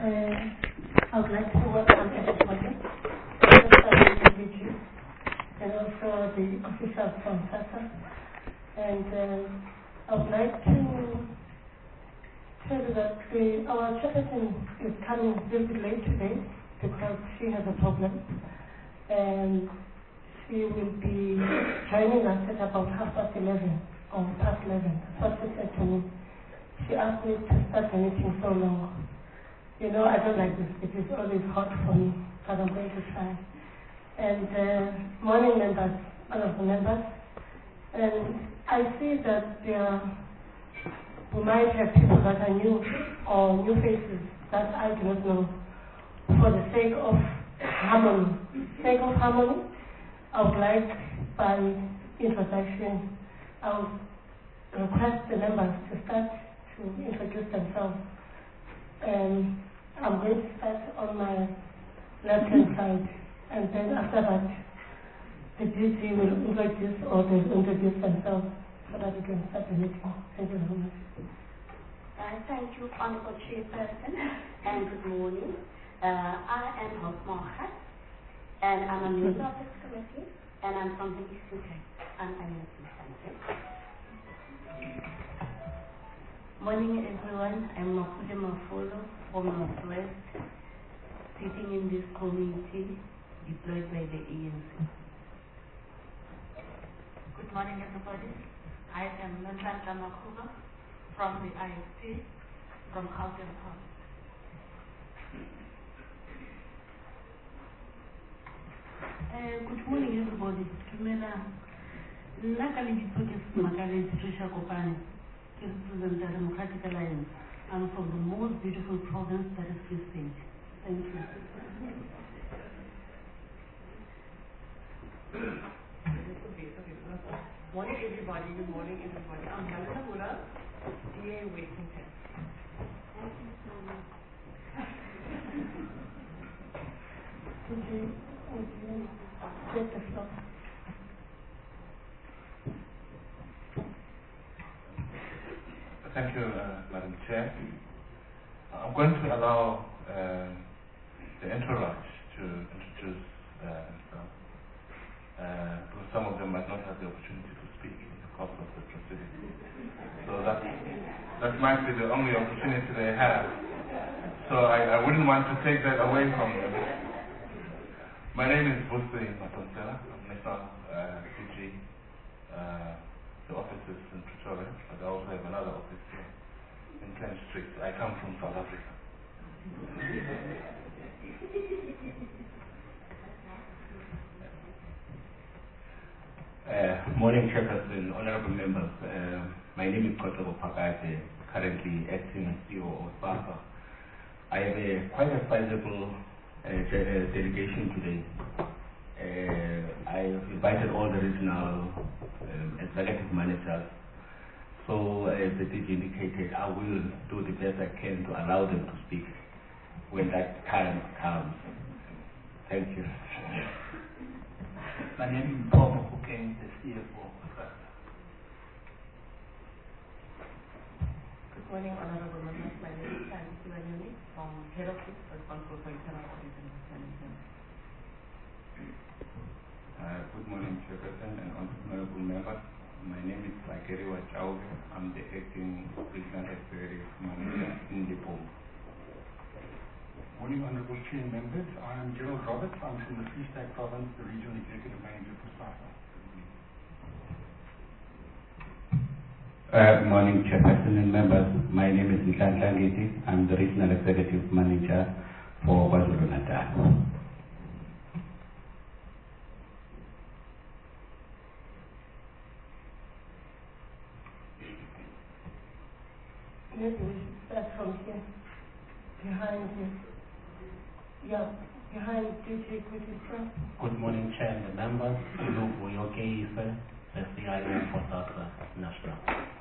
I would like to welcome everybody, the DG, and also the officials from SASA. And I would like to tell you that our chairperson is coming a little bit late today because she has a problem. And she will be joining us at about 11:30 or past 11. That's what she said to me. She asked me to start the meeting so long. You know, I don't like this. It is always hot for me, but I'm going to try. And morning members, all of the members. And I see that we might have people that are new or new faces that I do not know. For the sake of harmony, I would like, by introduction, I would request the members to start to introduce themselves. I'm going to start on my left-hand side, and then after that, the DG will introduce or they'll introduce themselves so that we can start the meeting. Thank you very much. Thank you, Honorable Chairperson, and good morning. I am Hope Mohat, and I'm a member of this committee, and I'm from the Eastern Cape. I'm an Eastern. Morning, everyone. I'm Mafude Mafolo from Northwest, sitting in this committee deployed by the ANC. Good morning, everybody. I am Nantanta Makuba from the IFT from Gauteng Province. Good morning, everybody. Patricia Kopane, represent the Democratic Alliance. I'm from the most beautiful province, that is Free State. Thank you. Morning, everybody. Good morning, everybody. I'm Helena Mula, DA Western Cape. Thank you so much. Would you take the floor? Thank you, Madam Chair. I'm going to allow the entourage to introduce themselves, because some of them might not have the opportunity to speak in the course of the proceedings. So that might be the only opportunity they have. So I wouldn't want to take that away from them. My name is Vusi Matonsela. I'm National DG. The offices in Pretoria, but I also have another office here in Kent Street. I come from South Africa. Morning, Chairperson, honorable members. My name is Kotoko Pakate, currently acting as CEO of SASA. I have quite a sizable delegation today. I have invited all the regional executive managers. So as the DG indicated, I will do the best I can to allow them to speak when that time comes. Thank you. My name is Paul Mokokeng, the CFO of SASA. Good morning, honorable members. My name is Sandy Siwanyoni from Head Office, responsible for internal audit and management. Good morning, Chairperson and honorable members. My name is Lakeri Wachauve. I'm the acting regional executive manager in the board. Morning, honorable chair members. I am Gerald Roberts. I'm from the Free State Province, the regional executive manager for SASA. Morning, Chairperson and members. My name is Nhlanhla Ngiti. I'm the regional executive manager for KwaZulu-Natal. Maybe we should start from here, behind you. Yeah, behind DG Equity Trust. Good morning, Chair and the members. Lubu Yokeise, the CIO for SASA National.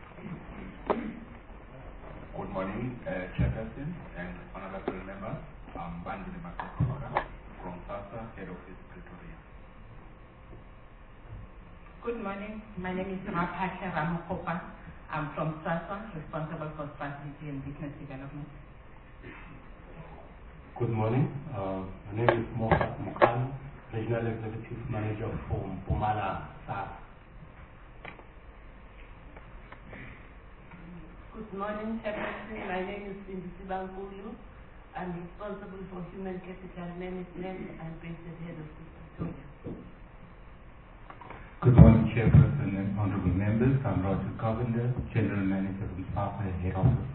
Good morning, Chairperson and honorable members. I'm Bandile Makakura from SASA, Head Office, Pretoria. Good morning. My name is Rapasha Ramokopa. I'm from SASA, responsible for strategy and business development. Good morning. My name is Mohat Mukhan, Regional Executive Manager for Mpumalanga SAS. Good morning, Chairperson. My name is Indisi Bankulu. I'm responsible for human capital management and based at head of Pretoria. Good morning, Chairperson and honorable members. I'm Roger Govender, General Manager of SAFA Head Office.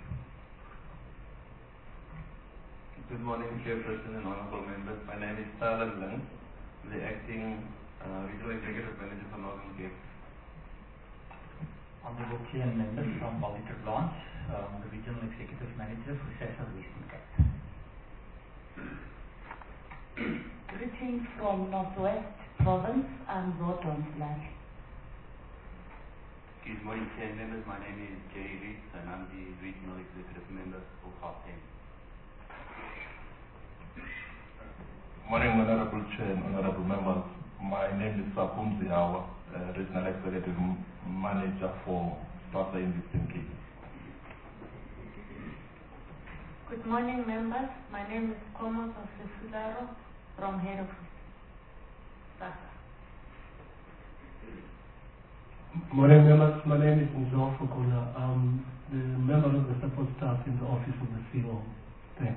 Good morning, Chairperson and honorable members. My name is Salan Lang, the acting Regional Executive Manager for Northern Cape. Honorable Chair and members, I'm Walter Blanche, the Regional Executive Manager for SAFA Western Cape. Greetings from Northwest Province. I'm Rodon Black. Good morning, Chair and members. My name is Jerry Rees, and I'm the Regional Executive Member for Gauteng. Morning, Honorable Chair and honorable members. My name is Sakum Ziawa, Regional Executive Manager for SAFA in Eastern Cape. Good morning, members. My name is Komos Osifularo from Head Office, SAFA. Morning, members. My name is Nzo Fukula. I'm the member of the support staff in the Office of the CEO. Thanks.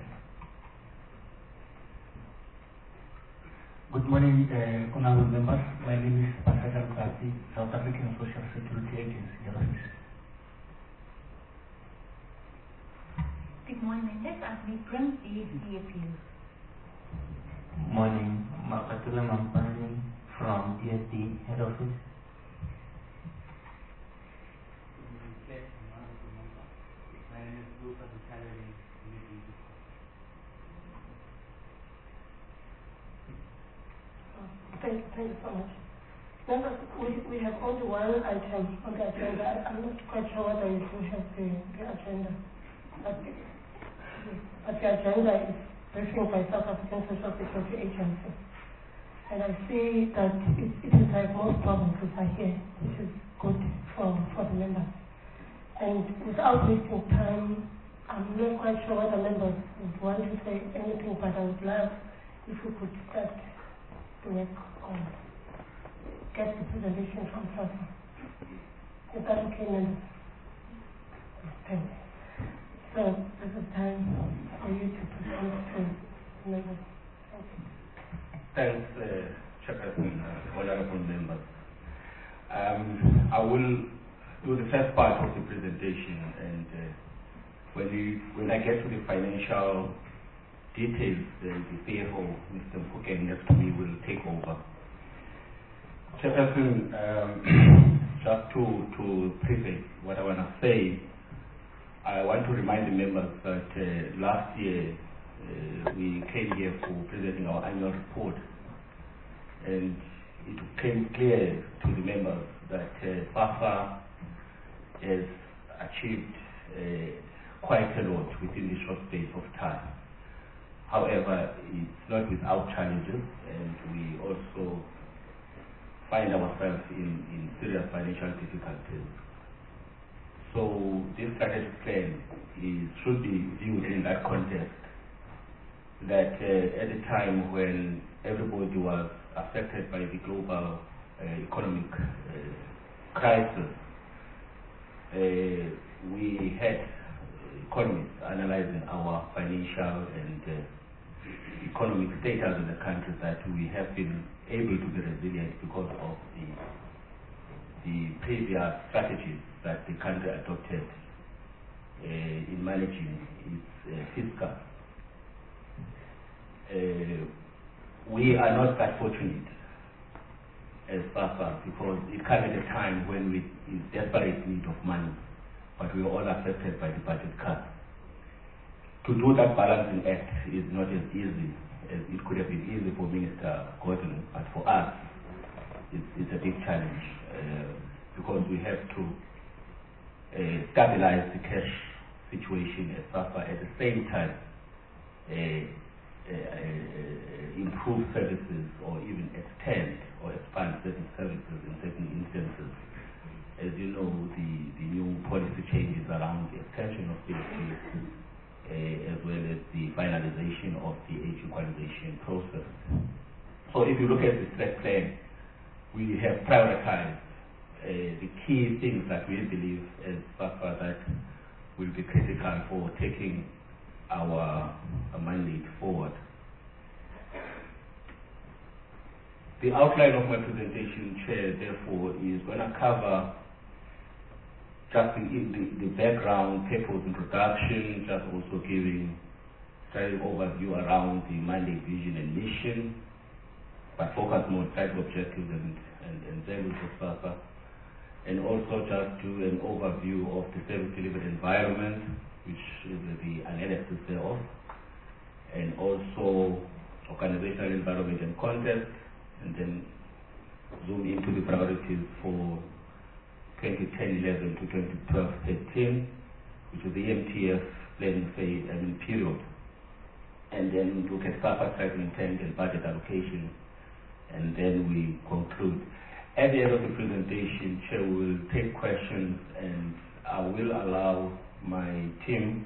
Good morning, honorable members. My name is Pascal Kati, South African Social Security Agency Head Office. Good morning, members. I'm Vikram, ESD. Morning, Makatula Mampani from ESD Head Office. My name is Luca Vitale. Thank you so much. Members, we have only one item on the agenda. I'm not quite sure whether you have the agenda. But the agenda is briefing by South African Social Security Agency. And I see that it is like most provinces are here, which is good for the members. And without wasting time, I'm not quite sure whether members would want to say anything, but I would love if we could start to work on get the presentation from SAFA. Is that okay, members? Okay. So this is time for you to present to members. Thanks, Chairperson, honorable members. I will do the first part of the presentation, and when I get to the financial details, the CFO, Mr. Mfukeng, next to me will take over. Chairperson, just to preface what I want to say, I want to remind the members that last year we came here for presenting our annual report, and it became clear to the members that SAFA has achieved quite a lot within the short space of time. However, it's not without challenges, and we also find ourselves in serious financial difficulties. So this strategic plan should be viewed in that context, that at a time when everybody was affected by the global economic crisis, we had economists analyzing our financial and economic status in the country, that we have been able to be resilient because of the previous strategies that the country adopted in managing its fiscal. We are not that fortunate as SAFA, because it came at a time when we in desperate need of money, but we were all affected by the budget cuts. To do that balancing act is not as easy as it could have been easy for Minister Gordon, but for us, it's a big challenge because we have to stabilize the cash situation at SAFA, at the same time improve services or even extend or expand certain services in certain instances. As you know, the new policy changes around the extension of PSP as well as the finalization of the age equalization process. So if you look at the strat plan, we have prioritized the key things that we believe as SAFA that will be critical for taking our mandate forward. The outline of my presentation, Chair, therefore, is going to cover just the background, purpose, introduction, just also giving an overview around the mandate, vision, and mission, but focus more on strategic objectives and values of SAFA, and also just do an overview of the service delivery environment, which is the analysis thereof, and also organizational environment and context, and then zoom into the priorities for 2010-11 to 2012-13, which is the MTF planning phase period, and then look at SAFA tracking intent and budget allocation, and then we conclude. At the end of the presentation, Chair, we will take questions, and I will allow my team,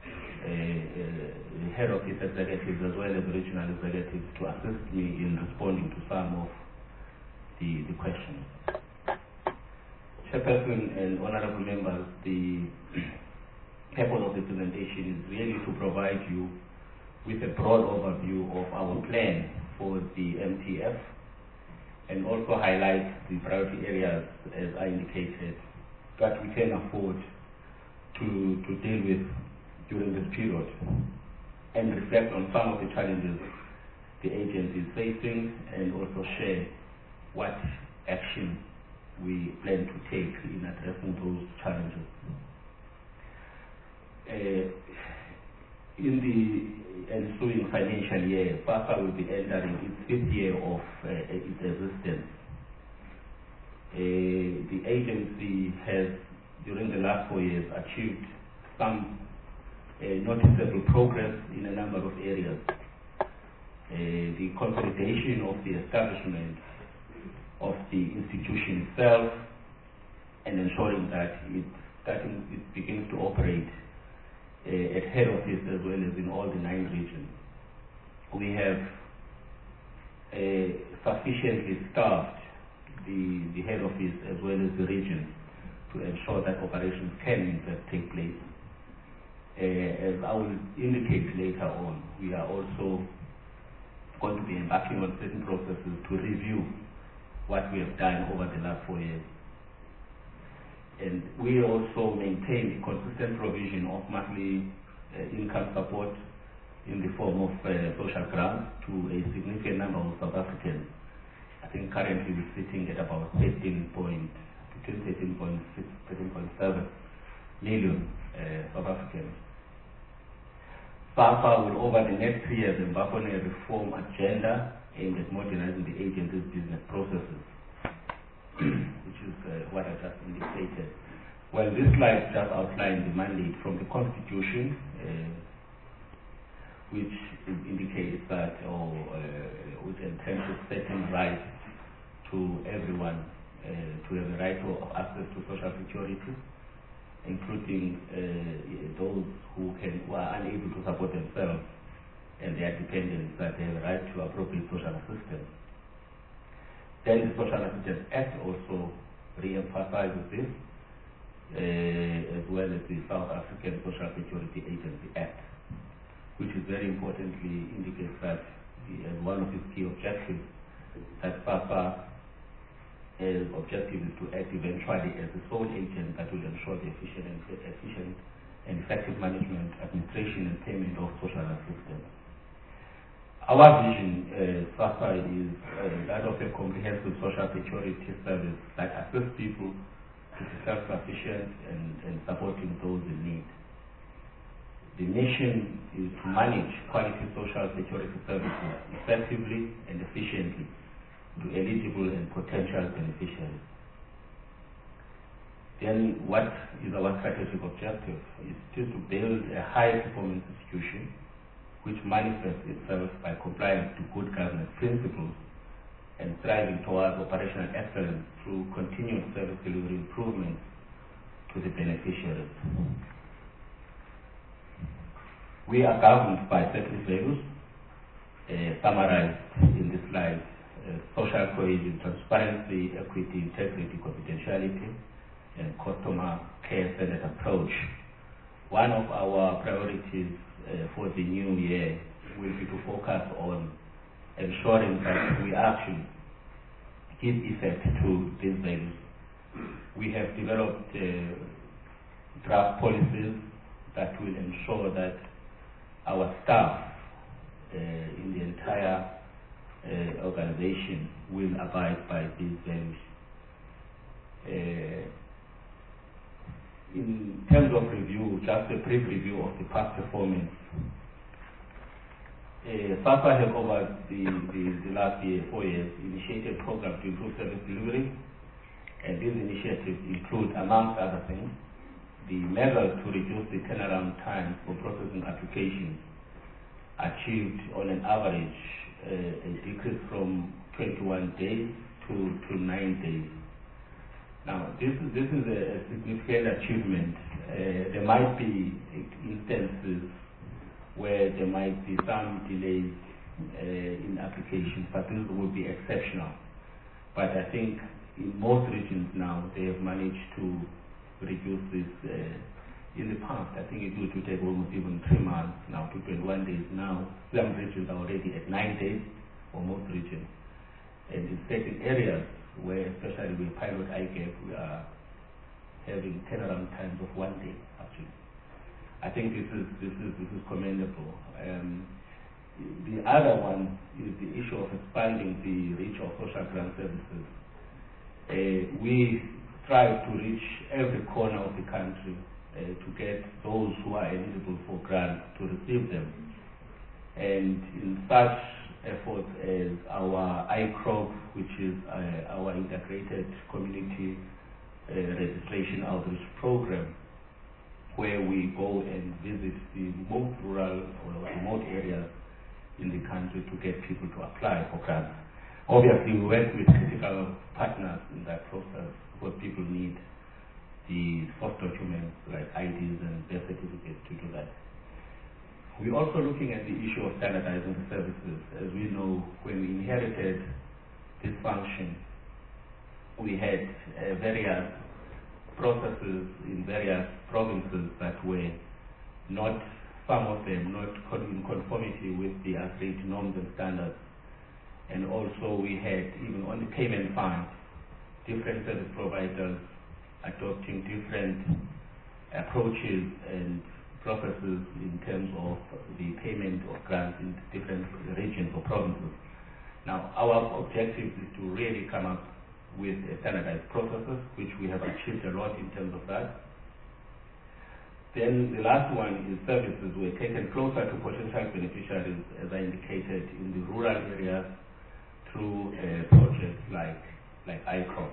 the head office executives as well as regional executives, to assist me in responding to some of the questions. Chairperson and honorable members, the purpose of the presentation is really to provide you with a broad overview of our plan for the MTF, and also highlight the priority areas, as I indicated, that we can afford to deal with during this period, and reflect on some of the challenges the agency is facing, and also share what action we plan to take in addressing those challenges. In the ensuing financial year, SAFA will be entering its 5th year of its existence. The agency has, during the last 4 years, achieved some noticeable progress in a number of areas. The consolidation of the establishment of the institution itself, and ensuring that it begins to operate at head office as well as in all the 9 regions. We have sufficiently staffed the head office as well as the regions to ensure that operations can in fact take place. As I will indicate later on, we are also going to be embarking on certain processes to review what we have done over the last 4 years. And we also maintain a consistent provision of monthly income support in the form of social grants to a significant number of South Africans. I think currently we're sitting at about 13.6, 13.7 million South Africans. SAFA will, over the next 3 years, embark on a reform agenda aimed at modernizing the agency's business processes, which is what I just indicated. Well, this slide just outlines the mandate from the Constitution, which indicates that, which entails certain rights to everyone, to have the right of access to social security, including those who are unable to support themselves and their dependents, that they have a right to appropriate social assistance. Then the Social Assistance Act also re-emphasizes this, as well as the South African Social Security Agency Act, which is very importantly indicates that as one of its key objectives, that SAFA objective is to act eventually as the sole agent that will ensure the efficient and effective management, administration, and payment of social assistance. Our vision, SAFA, is that of a comprehensive social security service that assists people to be self-sufficient and supporting those in need. The mission is to manage quality social security services effectively and efficiently to eligible and potential beneficiaries. Then what is our strategic objective? Is to build a high-performance institution which manifests itself by complying to good governance principles and striving towards operational excellence through continuous service delivery improvements to the beneficiaries. We are governed by certain values, summarized in this slide: social cohesion, transparency, equity, integrity, confidentiality, and customer care-centered approach. One of our priorities for the new year will be to focus on ensuring that we actually give effect to these values. We have developed draft policies that will ensure that our staff in the entire organization will abide by these values. In terms of review, just a brief review of the past performance. SAFA has over the last 4 years initiated programs to improve service delivery, and these initiatives include, amongst other things, the measures to reduce the turnaround time for processing applications achieved on an average a decrease from 21 days to 9 days. Now, this is a significant achievement. There might be instances where there might be some delays in applications, but this would be exceptional. But I think in most regions now, they have managed to reduce this. In the past, I think it used to take almost even 3 months now to 21 days now. Some regions are already at 9 days for most regions. And in certain areas where, especially with pilot IGAP, we are having turnaround times of 1 day, actually. I think this is commendable. The other one is the issue of expanding the reach of social grant services. We strive to reach every corner of the country to get those who are eligible for grants to receive them. And in such efforts as our ICROP, which is our integrated community registration outreach program, where we go and visit the most rural or remote areas in the country to get people to apply for grants. Obviously, we work with critical partners in that process because people need the soft documents like IDs and birth certificates to do that. We're also looking at the issue of standardizing the services. As we know, when we inherited this function, we had various processes in various provinces that were not, some of them not in conformity with the agreed norms and standards. And also we had, even on the payment fund, different service providers adopting different approaches and processes in terms of the payment of grants in different regions or provinces. Now, our objective is to really come up with a standardized processes, which we have achieved a lot in terms of that. Then the last one is services were taken closer to potential beneficiaries, as I indicated, in the rural areas through projects like ICROP.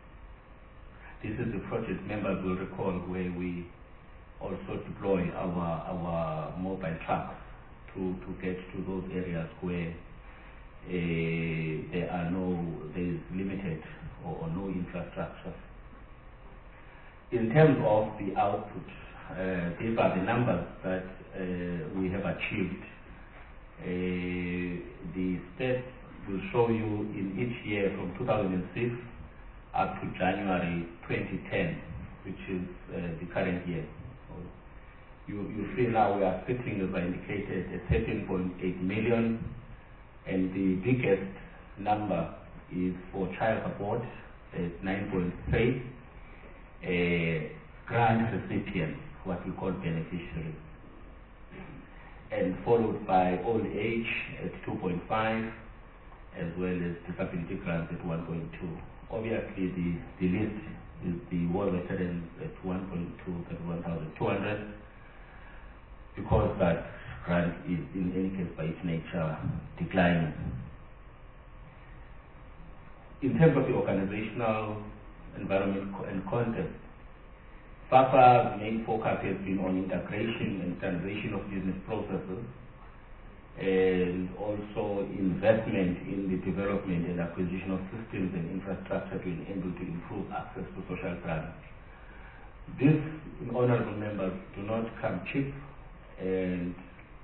This is the project members will recall where we also deploy our mobile trucks to get to those areas where there is limited or no infrastructure. In terms of the output, these are the numbers that we have achieved. The stats will show you in each year from 2006 up to January 2010, which is the current year. You see now we are sitting, as I indicated, at 13.8 million, and the biggest number is for child support at 9.3, grant recipients, what we call beneficiaries, and followed by old age at 2.5, as well as disability grants at 1.2. Obviously, the list is the war veterans at 1.2, 31,200, because that grant is, in any case, by its nature, declining. In terms of the organizational environment and context, FAFA's main focus has been on integration and standardization of business processes, and also investment in the development and acquisition of systems and infrastructure to enable to improve access to social grants. These, honorable members, do not come cheap, and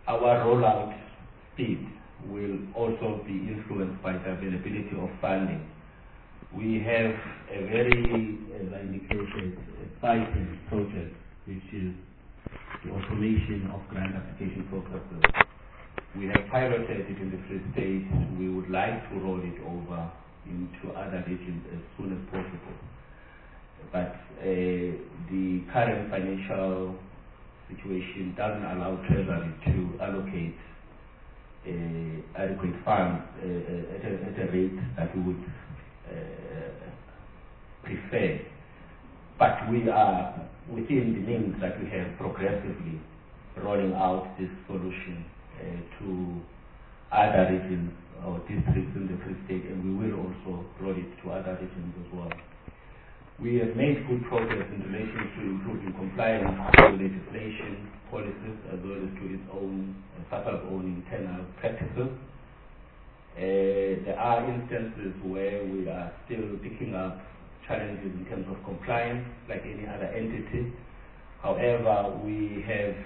our rollout speed will also be influenced by the availability of funding. We have a very, as I indicated, exciting project, which is the automation of grant application processes. We have piloted it in the Free State. We would like to roll it over into other regions as soon as possible. But the current financial situation doesn't allow Treasury to allocate adequate funds at a rate that we would prefer. But we are within the means that we have progressively rolling out this solution to other regions or districts in the Free State, and we will also roll it to other regions as well. We have made good progress in relation to improving compliance with legislation, policies, as well as to its own, SAFA's own internal practices. There are instances where we are still picking up challenges in terms of compliance, like any other entity. However, we have,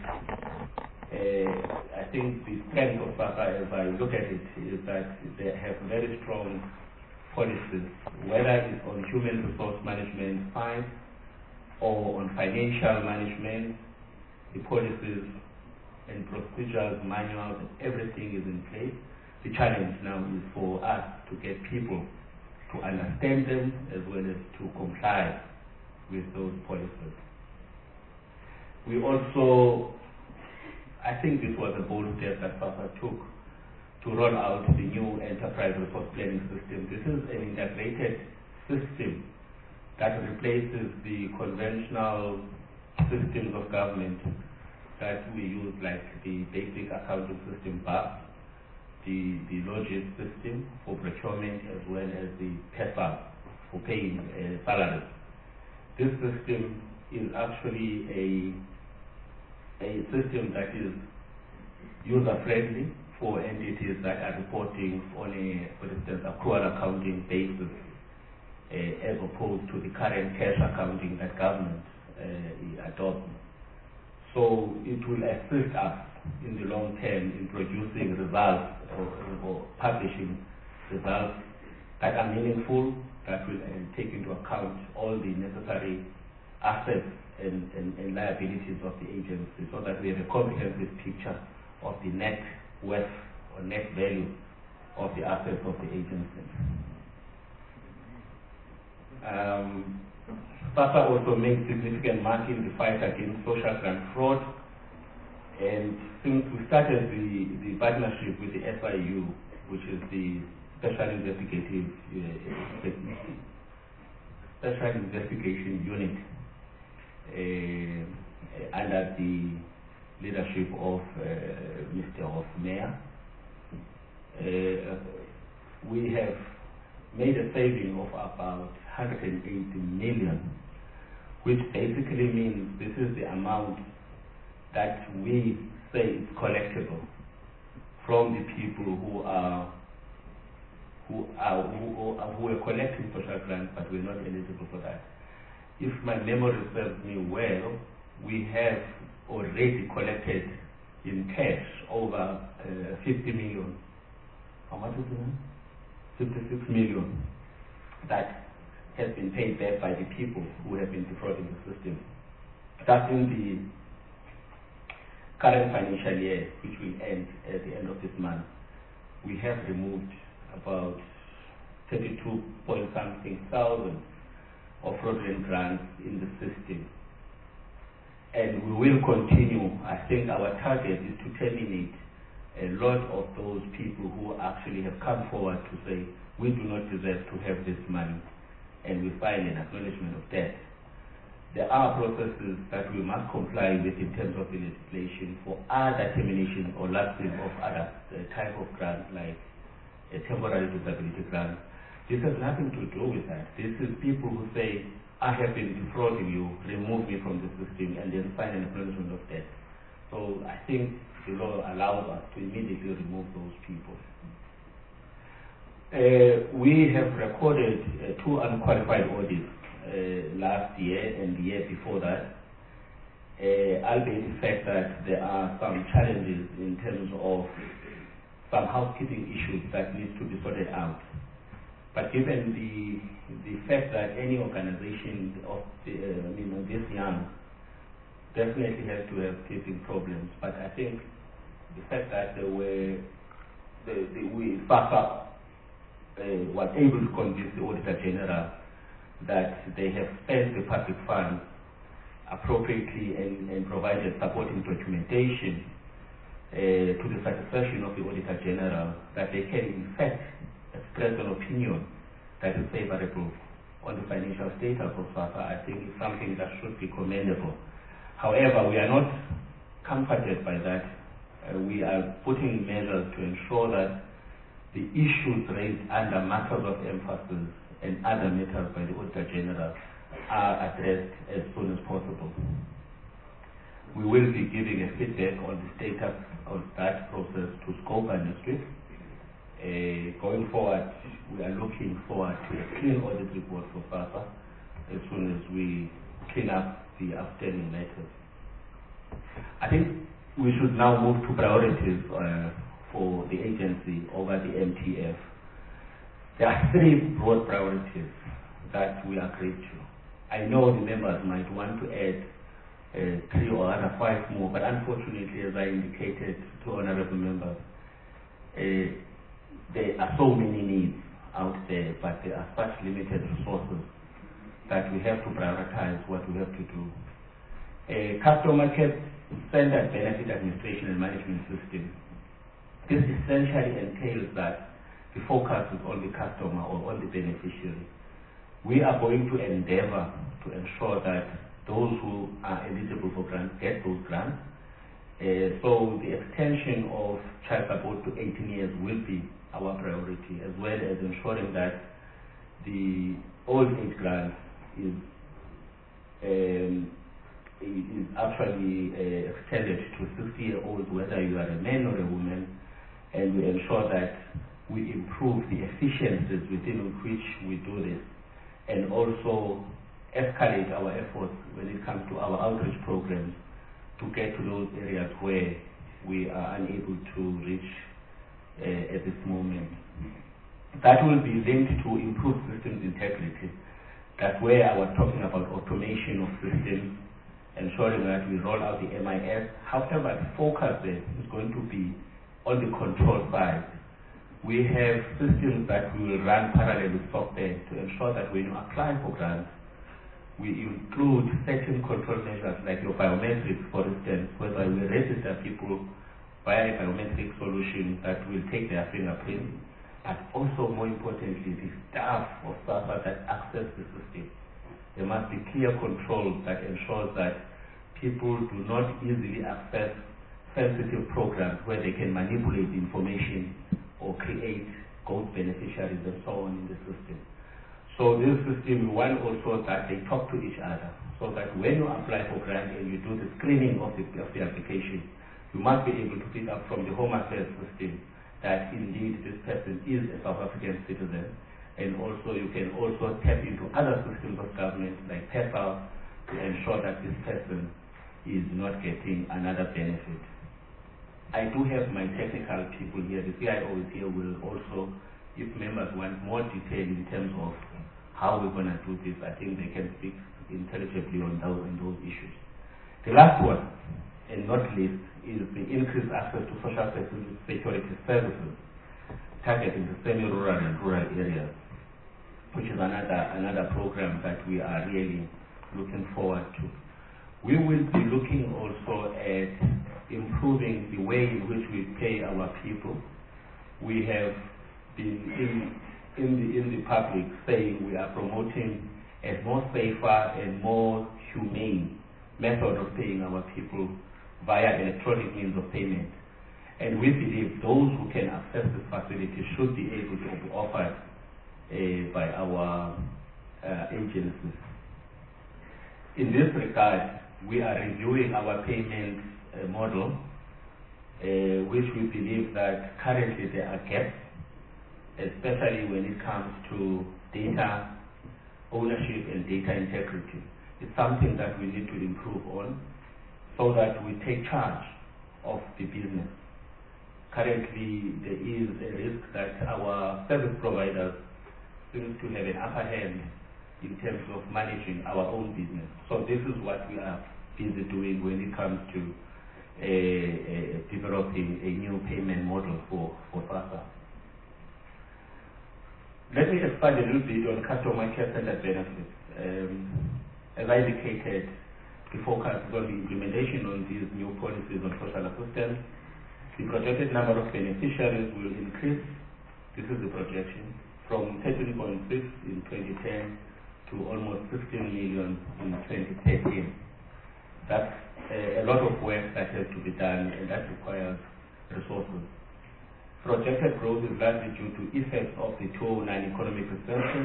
I think the strength of SAFA, as I look at it, is that they have very strong policies, whether it's on human resource management side or on financial management. The policies and procedures, manuals, and everything is in place. The challenge now is for us to get people to understand them as well as to comply with those policies. We also, I think this was a bold step that SAFA took to roll out the new enterprise resource planning system. This is an integrated system that replaces the conventional systems of government that we use, like the basic accounting system, BAS, the Logis system for procurement, as well as the PESA for paying salaries. This system is actually a system that is user-friendly for entities that are reporting on a, for instance, accrual accounting basis, as opposed to the current cash accounting that government adopts. So it will assist us in the long term in producing results or publishing results that are meaningful, that will take into account all the necessary assets and liabilities of the agency, so that we have a comprehensive picture of the net worth or net value of the assets of the agency. SAFA also makes significant mark in the fight against social grant fraud, and since we started the partnership with the SIU, which is the Special Investigation Unit, under the leadership of Mr. Hofmeyer, we have made a saving of about 180 million, which basically means this is the amount that we say is collectible from the people who are collecting social grants, but we're not eligible for that. If my memory serves me well, we have already collected in cash over 50 million. How much is it? 56 million. That has been paid back by the people who have been defrauding the system. That's in the current financial year, which will end at the end of this month. We have removed about 32-point-something thousand of fraudulent grants in the system. And we will continue. I think our target is to terminate a lot of those people who actually have come forward to say, we do not deserve to have this money, and we file an acknowledgement of debt. There are processes that we must comply with in terms of the legislation for other termination or lapsing of other type of grants, like a temporary disability grant. This has nothing to do with that. This is people who say, I have been defrauding you, remove me from the system, and then sign an acknowledgement of debt. So I think the law allows us to immediately remove those people. We have recorded 2 unqualified audits last year and the year before that, albeit the fact that there are some challenges in terms of some housekeeping issues that need to be sorted out. But given the fact that any organization of this young definitely has to have teething problems, but I think the fact that SASSA was able to convince the Auditor General that they have spent the public funds appropriately and provided supporting documentation to the satisfaction of the Auditor General, that they can in fact express an opinion that is favorable on the financial status of SASSA, I think is something that should be commendable. However, we are not comforted by that. We are putting measures to ensure that the issues raised under matters of emphasis and other matters by the Auditor General are addressed as soon as possible. We will be giving a feedback on the status of that process to SCOPA next week. Going forward, we are looking forward to a clean audit report for SASSA as soon as we clean up the outstanding matters. I think we should now move to priorities for the agency over the MTF. There are three broad priorities that we agreed to. I know the members might want to add 3 or other 5 more, but unfortunately, as I indicated to honorable members, there are so many needs out there, but there are such limited resources that we have to prioritize what we have to do. Customer care standard benefit administration and management system. This essentially entails that the focus is on the customer or on the beneficiary. We are going to endeavor to ensure that those who are eligible for grants get those grants. So the extension of child support to 18 years will be our priority, as well as ensuring that the old age grant is actually extended to 60-year-olds, whether you are a man or a woman, and we ensure that we improve the efficiencies within which we do this, and also escalate our efforts when it comes to our outreach programs to get to those areas where we are unable to reach at this moment. That will be linked to improved systems integrity. That's where I was talking about automation of systems, ensuring that we roll out the MIS. However, the focus there is going to be on the control side. We have systems that we will run parallel with software to ensure that when you apply for grants, we include certain control measures like your biometrics, for instance, whereby we register people via a biometric solution that will take their fingerprints, but also more importantly, the staff of SASSA that access the system. There must be clear control that ensures that people do not easily access sensitive programs where they can manipulate the information or create ghost beneficiaries and so on in the system. So this system, we want also that they talk to each other, so that when you apply for grant and you do the screening of the application, you must be able to pick up from the Home Affairs system that indeed this person is a South African citizen, and also you can also tap into other systems of government like PESAL to ensure that this person is not getting another benefit. I do have my technical people here. The CIO is here. Will also, if members want more detail in terms of how we're going to do this, I think they can speak intelligibly on those issues. The last one, and not least, is the increased access to social security services targeting the semi-rural and rural areas, which is another program that we are really looking forward to. We will be looking also at improving the way in which we pay our people. We have been in the public saying we are promoting a more safer and more humane method of paying our people via electronic means of payment. And we believe those who can access this facility should be able to be offered by our agencies. In this regard, we are reviewing our payment model, which we believe that currently there are gaps, especially when it comes to data ownership and data integrity. It's something that we need to improve on. so that we take charge of the business. Currently, there is a risk that our service providers seem to have an upper hand in terms of managing our own business. So this is what we are busy doing when it comes to developing a new payment model for SASSA. Let me expand a little bit on customer care-centered benefits. As I indicated, the focus is on the implementation on these new policies on social assistance. The projected number of beneficiaries will increase, this is the projection, from 13.6 in 2010 to almost 16 million in 2013. That's a lot of work that has to be done, and that requires resources. Projected growth is largely due to effects of the 2009 economic recession,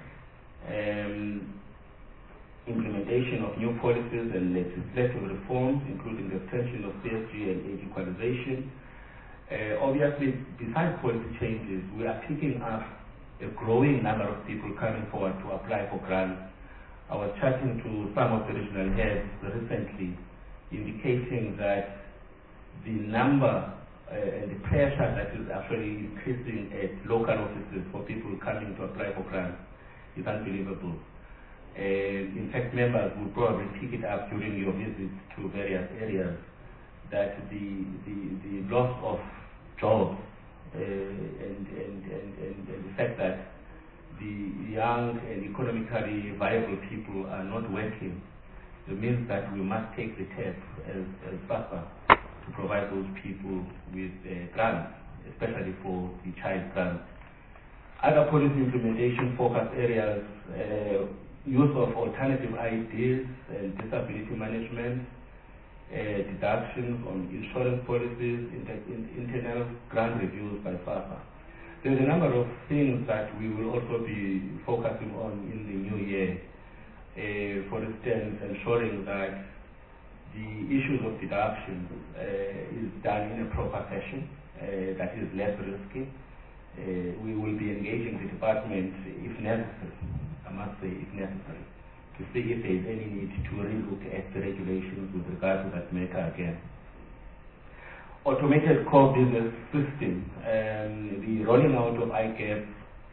implementation of new policies and legislative reforms, including the extension of CSG and age equalization. Obviously, besides policy changes, we are picking up a growing number of people coming forward to apply for grants. I was chatting to some of the regional heads recently, indicating that the number and the pressure that is actually increasing at local offices for people coming to apply for grants is unbelievable. In fact, members will probably pick it up during your visits to various areas, that the loss of jobs and the fact that the young and economically viable people are not working, it means that we must take the step as SASSA to provide those people with grants, especially for the child grants. Other policy implementation focus areas, use of alternative IDs and disability management, deductions on insurance policies, internal grant reviews by SASSA. There's a number of things that we will also be focusing on in the new year. For instance, ensuring that the issues of deductions is done in a proper fashion that is less risky. We will be engaging the department if necessary, I must say if necessary, to see if there is any need to relook at the regulations with regard to that matter again. Automated core business system, the rolling out of ICAP,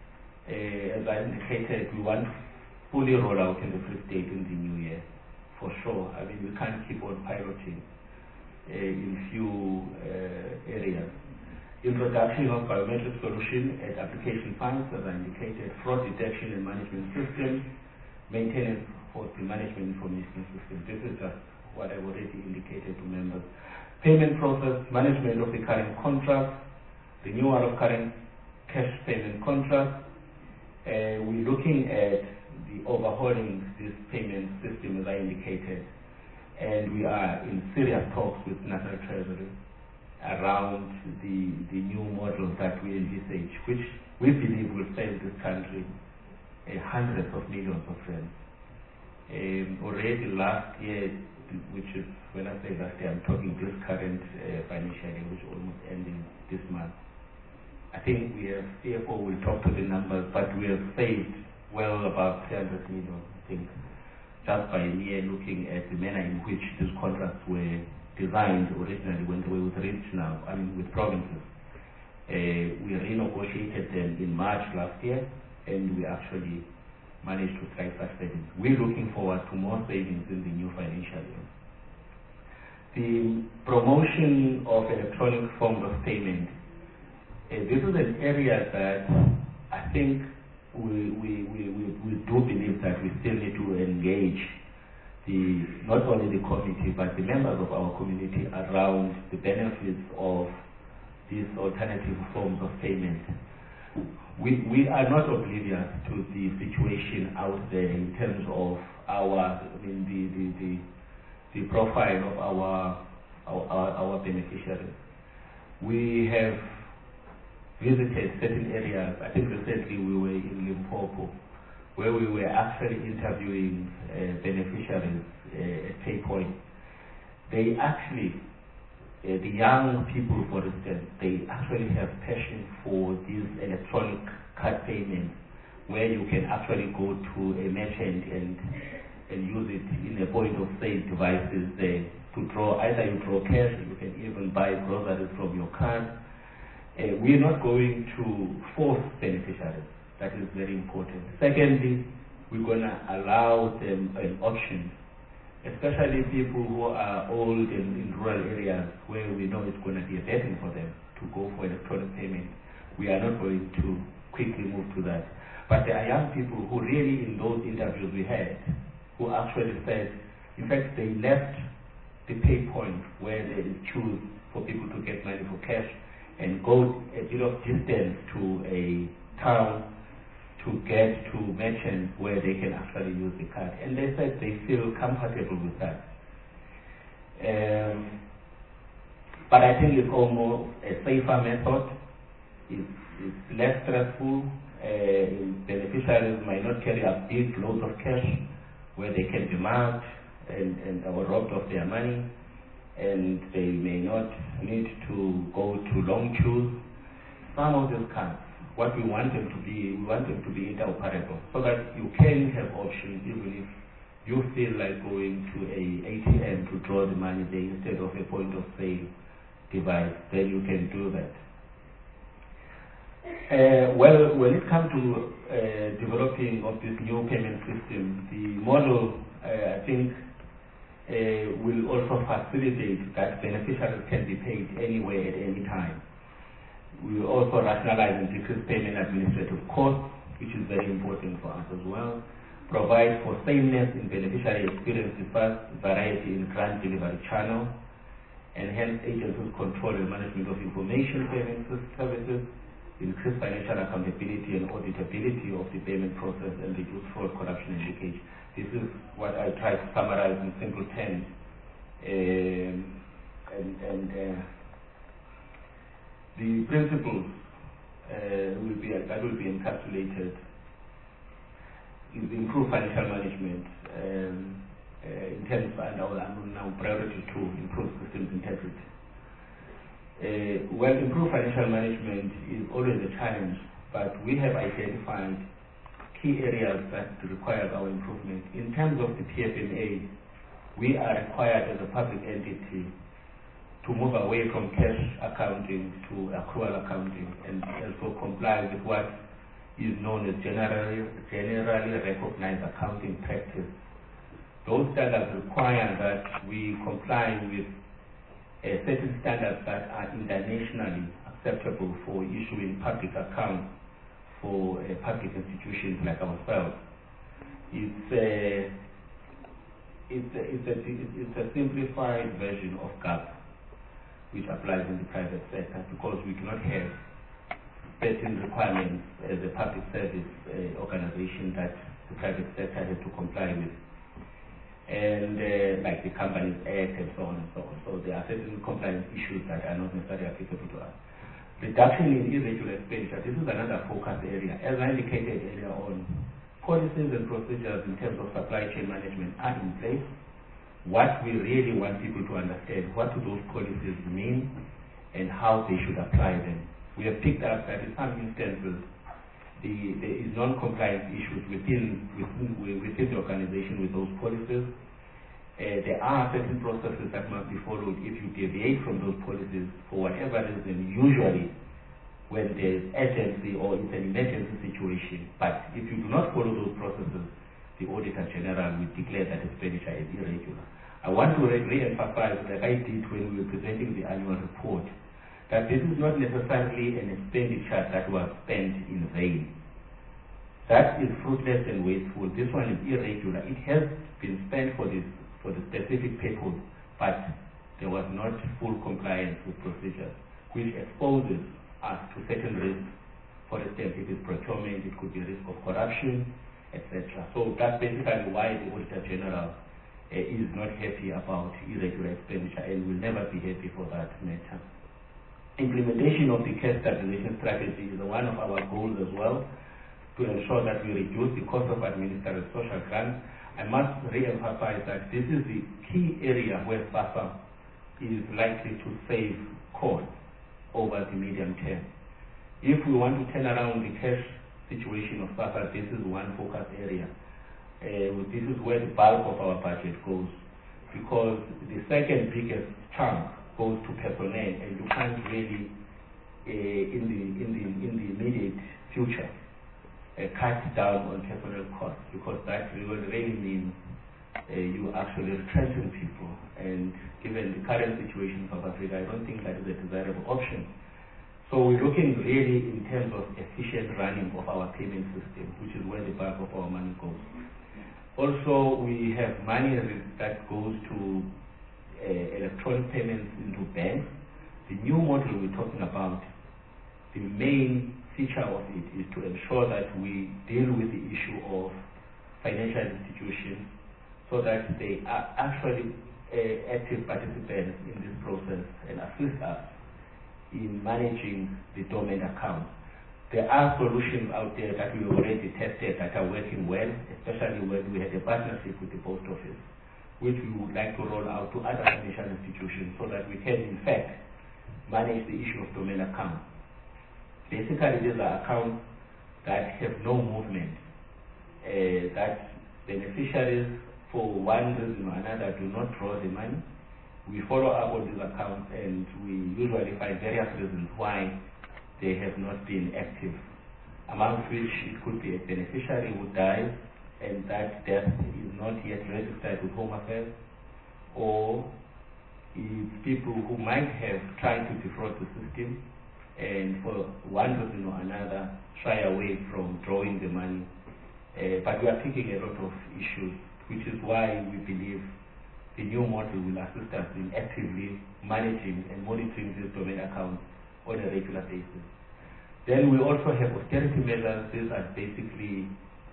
as I indicated, we want to fully roll out in the Free State in the new year, for sure. I mean, we can't keep on piloting in few areas. Introduction of biometric solution at application funds, as I indicated, fraud detection and management system, maintenance for the management information system. This is just what I've already indicated to members. Payment process, management of the current contract, renewal of current cash payment contracts. We're looking at the overhauling this payment system, as I indicated, and we are in serious talks with National Treasury around the new model that we envisage, which we believe will save this country hundreds of millions of rands. Already last year, which is, when I say last year, I'm talking this current financial year, which is almost ending this month. I think we have, CFO will talk to the numbers, but we have saved well above 300 million, I think, just by mere looking at the manner in which these contracts were designed originally when they were with regional, with provinces. We renegotiated them in March last year, and we actually managed to strike such savings. We're looking forward to more savings in the new financial year. The promotion of electronic forms of payment. This is an area that I think we do believe that we still need to engage not only the committee but the members of our community around the benefits of these alternative forms of payment. We are not oblivious to the situation out there in terms of the profile of our beneficiaries. We have visited certain areas. I think recently we were in Limpopo, where we were actually interviewing beneficiaries at PayPoint. They actually, the young people, for instance, they actually have passion for these electronic card payments, where you can actually go to a merchant and use it in a point of sale devices there to to draw. Either you draw cash, you can even buy groceries from your card. We're not going to force beneficiaries. That is very important. Secondly, we're going to allow them an option, especially people who are old and in rural areas where we know it's going to be a burden for them to go for electronic payment. We are not going to quickly move to that. But there are young people who really, in those interviews we had, who actually said, in fact, they left the pay point where they choose for people to get money for cash and go a bit of distance to a town to get to merchants where they can actually use the card. And they said they feel comfortable with that. But I think it's almost a safer method. It's less stressful. Beneficiaries might not carry a big loads of cash where they can be marked and or robbed of their money, and they may not need to go to long queues. Some of these cards, what we want them to be, we want them to be interoperable so that you can have options even if you feel like going to a ATM to draw the money there instead of a point of sale device, then you can do that. Well, when it comes to developing of this new payment system, the model, I think, will also facilitate that beneficiaries can be paid anywhere at any time. We will also rationalize and decrease payment administrative costs, which is very important for us as well. Provide for sameness in beneficiary experience with variety in grant delivery channel. Enhance agencies' control and management of information payment services. Increase financial accountability and auditability of the payment process and reduce fraud, corruption, and leakage. This is what I try to summarize in simple terms. The principles will be encapsulated in improve financial management in terms of now priority to improve systems integrity. Well, improved financial management is always a challenge, but we have identified key areas that require our improvement. In terms of the PFMA, we are required as a public entity to move away from cash accounting to accrual accounting and also comply with what is known as generally recognized accounting practice. Those standards require that we comply with certain standards that are internationally acceptable for issuing public accounts for public institutions like ourselves. It's a simplified version of GAAP which applies in the private sector because we do not have certain requirements as a public service organization that the private sector has to comply with. And like the Companies Act and so on and so on. So there are certain compliance issues that are not necessarily applicable to us. Reduction in irregular expenditure, this is another focus area. As I indicated earlier on, policies and procedures in terms of supply chain management are in place. What we really want people to understand, what do those policies mean and how they should apply them. We have picked up that in some instances there is non-compliance issues within the organization with those policies. There are certain processes that must be followed if you deviate from those policies for whatever reason, usually when there is urgency or it's an emergency situation. But if you do not follow those processes, the Auditor General will declare that expenditure is irregular. I want to re-emphasize, like I did when we were presenting the annual report, that this is not necessarily an expenditure that was spent in vain. That is fruitless and wasteful. This one is irregular. It has been spent for the specific purpose, but there was not full compliance with procedures, which exposes us to certain risks. For instance, if it's procurement, it could be a risk of corruption, etc. So that's basically why the Auditor General is not happy about irregular expenditure and will never be happy for that matter. Implementation of the cash stabilization strategy is one of our goals as well, to ensure that we reduce the cost of administering social grants. I must re-emphasize that this is the key area where SASSA is likely to save costs over the medium term. If we want to turn around the cash situation of SASSA, this is one focus area. This is where the bulk of our budget goes. because the second biggest chunk goes to personnel, and you can't really, in the immediate future, cut down on personnel costs, because that will really mean you actually retrenching people. And given the current situation in South Africa, I don't think that is a desirable option. So we're looking really in terms of efficient running of our payment system, which is where the bulk of our money goes. Also, we have money that goes to electronic payments into banks. The new model we're talking about, the main feature of it is to ensure that we deal with the issue of financial institutions so that they are actually active participants in this process and assist us in managing the dormant accounts. There are solutions out there that we already tested that are working well, especially when we had a partnership with the Post Office, which we would like to roll out to other financial institutions so that we can, in fact, manage the issue of dormant accounts. Basically, these are accounts that have no movement, that beneficiaries, for one reason or another, do not draw the money. We follow up on these accounts, and we usually find various reasons why they have not been active, amongst which it could be a beneficiary who dies and that death is not yet registered with Home Affairs, or it's people who might have tried to defraud the system and for one reason or another shy away from drawing the money. But we are picking a lot of issues, which is why we believe the new model will assist us in actively managing and monitoring these domain accounts on a regular basis. Then we also have austerity measures. These are basically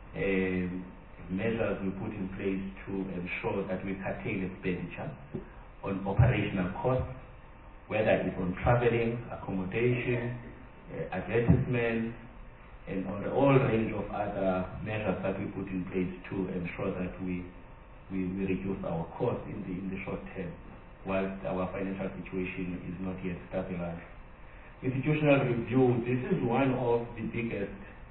measures we put in place to ensure that we curtail expenditure on operational costs, whether it's on traveling, accommodation, advertisements, and on the whole range of other measures that we put in place to ensure that we reduce our costs in the short term, whilst our financial situation is not yet stabilized. Institutional review, this is one of the biggest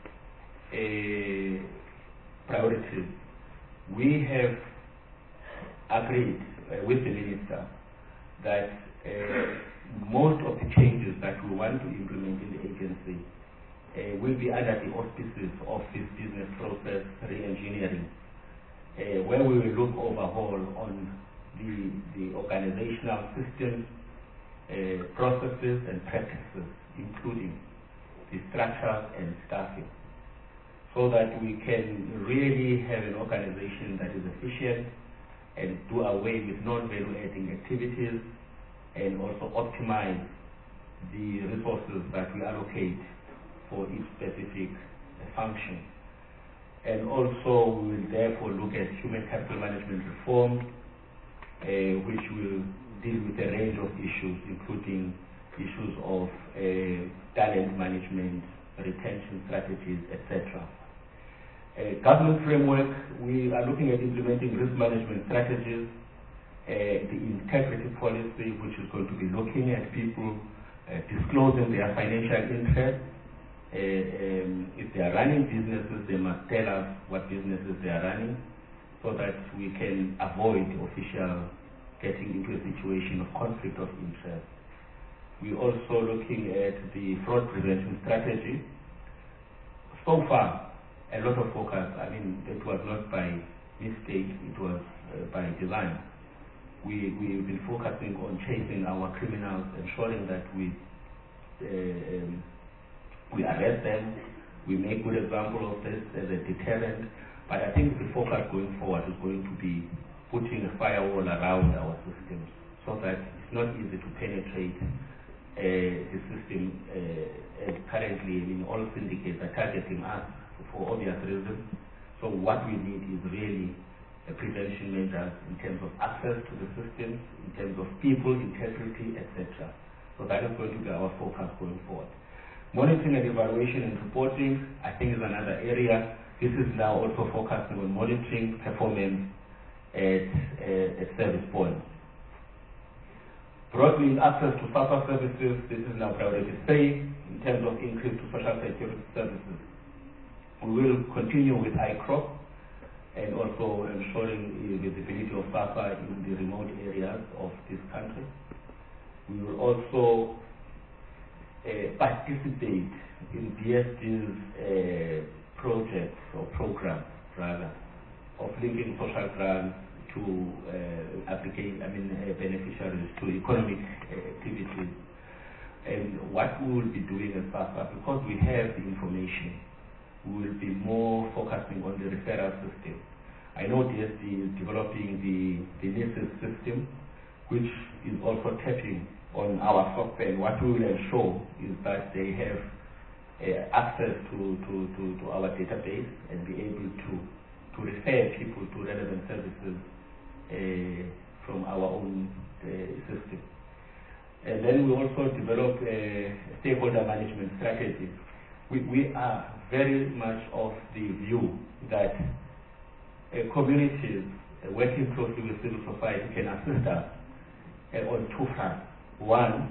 priorities. We have agreed with the Minister that most of the changes that we want to implement in the agency will be under the auspices of this business process re-engineering, where we will look overhaul on the organizational systems, processes and practices, including the structures and staffing, so that we can really have an organization that is efficient and do away with non-value adding activities, and also optimize the resources that we allocate for each specific function. And also we will therefore look at human capital management reform, which will deal with a range of issues, including issues of talent management, retention strategies, etc. Government framework, we are looking at implementing risk management strategies, the integrity policy, which is going to be looking at people disclosing their financial interests. If they are running businesses, they must tell us what businesses they are running, so that we can avoid official getting into a situation of conflict of interest. We're also looking at the fraud prevention strategy. So far, a lot of focus, I mean, it was not by mistake, it was by design. We've been focusing on chasing our criminals, ensuring that we arrest them, we make good example of this as a deterrent, but I think the focus going forward is going to be putting a firewall around our systems so that it's not easy to penetrate the system. Currently, I mean, all syndicates are targeting us for obvious reasons. So what we need is really a prevention measures in terms of access to the systems, in terms of people, integrity, etc. So that is going to be our focus going forward. Monitoring and evaluation and reporting, I think, is another area. This is now also focusing on monitoring performance at service points. Broadening access to SASSA services, this is now priority 3 in terms of increase to social security services. We will continue with ICROP, and also ensuring visibility of SAFA in the remote areas of this country. We will also participate in DSD's projects or programs, rather, of linking social grants to beneficiaries to economic activities. And what we will be doing as SAFA, because we have the information, we will be more focusing on the referral system. I know DSD is developing the NISIS system, which is also tapping on our software. And what we will ensure is that they have access to our database and be able to refer people to relevant services from our own system. And then we also develop a stakeholder management strategy. We are very much of the view that communities working closely with civil society can assist us on two fronts. One,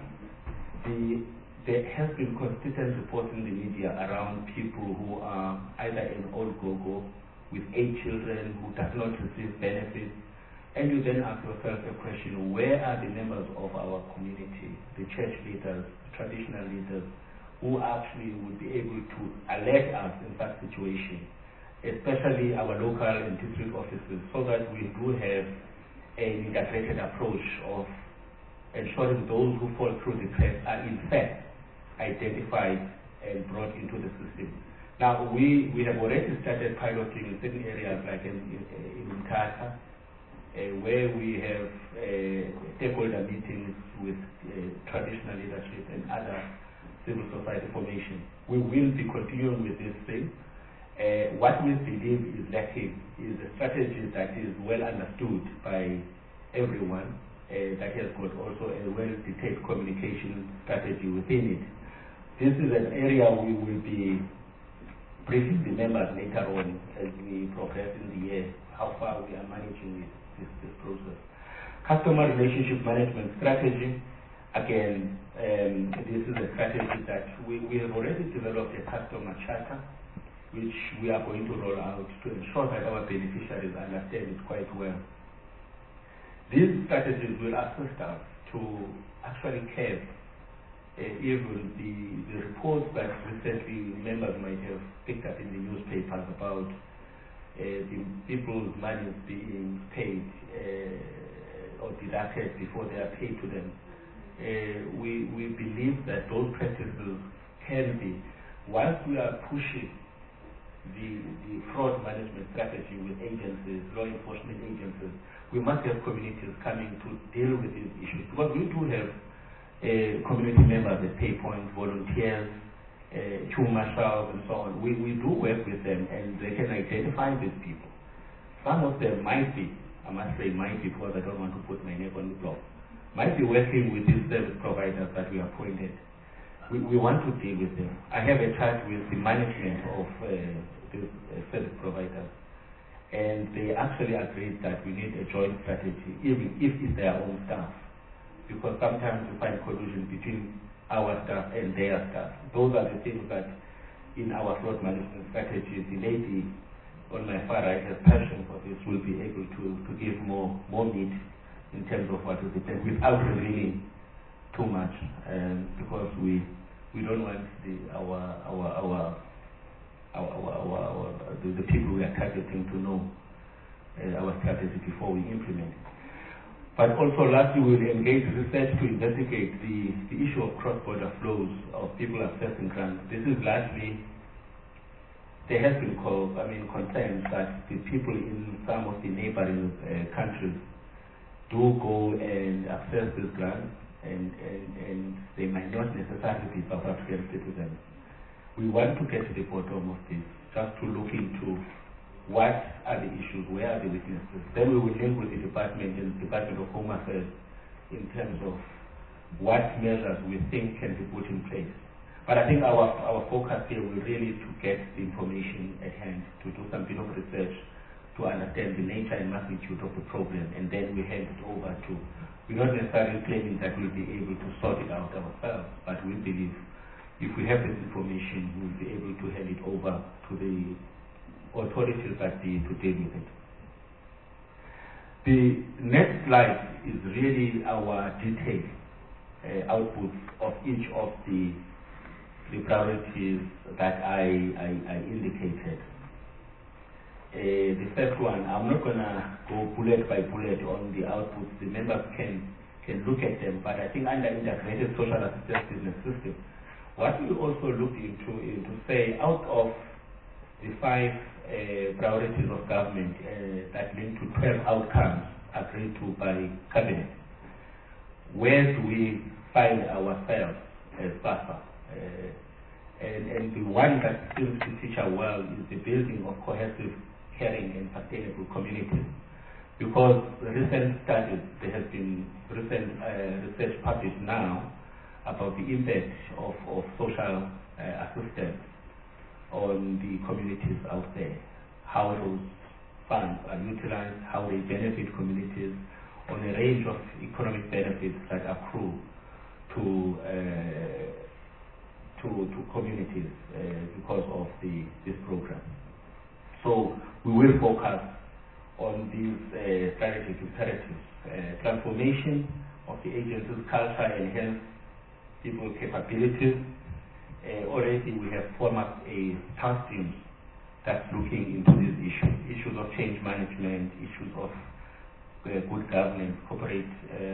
there has been consistent reports in the media around people who are either in old go-go with 8 children who does not receive benefits. And you then ask yourself a question, where are the members of our community, the church leaders, traditional leaders, who actually would be able to alert us in such situations, especially our local and district offices, so that we do have an integrated approach of ensuring those who fall through the cracks are in fact identified and brought into the system. Now, we have already started piloting in certain areas like in Mthatha, where we have stakeholder meetings with traditional leadership and other civil society formation. We will be continuing with this thing. What we believe is lacking is a strategy that is well understood by everyone, that has got also a well-detailed communication strategy within it. This is an area we will be briefing the members later on as we progress in the year, how far we are managing this process. Customer relationship management strategy, again, this is a strategy that we have already developed a customer charter, which we are going to roll out to ensure that our beneficiaries understand it quite well. These strategies will assist us to actually curb even the reports that recently members might have picked up in the newspapers about the people's money being paid or deducted before they are paid to them. We believe that those practices can be, whilst we are pushing the fraud management strategy with agencies, law enforcement agencies, we must have communities coming to deal with these issues. Because we do have community members at PayPoint, volunteers, queue marshals and so on. We do work with them and they can identify these people. Some of them might be, I must say might be because I don't want to put my name on the block, might be working with these service providers that we appointed. We want to deal with them. I have a chat with the management of these service providers, and they actually agreed that we need a joint strategy, even if it's their own staff, because sometimes you find collusion between our staff and their staff. Those are the things that in our fraud management strategy, the lady on my far right has passion for this, will be able to give more meat in terms of what is it, without revealing too much, because we don't want the people we are targeting to know our strategy before we implement it. But also, lastly, we will engage research to investigate the issue of cross-border flows of people accessing grants. This is largely, there has been concerns that the people in some of the neighboring countries do go and access these grants, and they might not necessarily be South African citizens. We want to get to the bottom of this, just to look into what are the issues, where are the weaknesses. Then we will link with the department and the Department of Home Affairs in terms of what measures we think can be put in place. But I think our focus here will really to get the information at hand, to do some bit of research, to understand the nature and magnitude of the problem, and then we hand it over to, we're not necessarily claiming that we'll be able to sort it out ourselves, but we believe if we have this information, we'll be able to hand it over to the authorities that to deal with it. The next slide is really our detailed outputs of each of the priorities that I indicated. The first one, I'm not going to go bullet by bullet on the outputs. The members can look at them, but I think under integrated social assistance business system, what we also looked into is to say out of the 5 priorities of government that link to 12 outcomes agreed to by cabinet, where do we find ourselves as BASA? And the one that seems to feature well is the building of cohesive, caring and sustainable communities. Because recent studies, there has been recent research published now about the impact of social assistance on the communities out there, how those funds are utilized, how they benefit communities, on a range of economic benefits that accrue to communities because of this program. So we will focus on these strategic imperatives, transformation of the agency's culture and hence people capabilities. Already we have formed a task team that's looking into these issues of change management, issues of good governance, corporate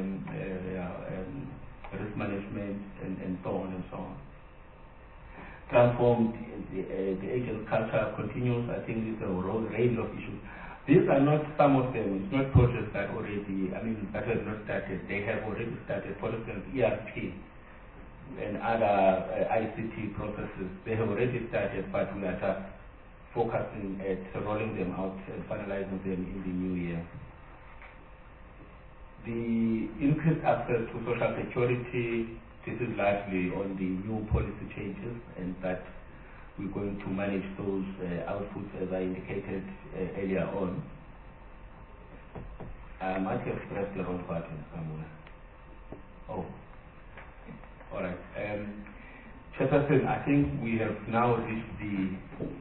risk management, and so on and so on. Transform the agency culture continues. I think it's a range of issues. These are not some of them. It's not projects that already, that have not started. They have already started. For instance, ERP and other ICT processes, they have already started, but we are just focusing at rolling them out and finalizing them in the new year. The increased access to social security, this is largely on the new policy changes, and that we're going to manage those outputs as I indicated earlier on. I might have pressed the wrong button somewhere. Oh, all right. Chairperson, I think we have now reached the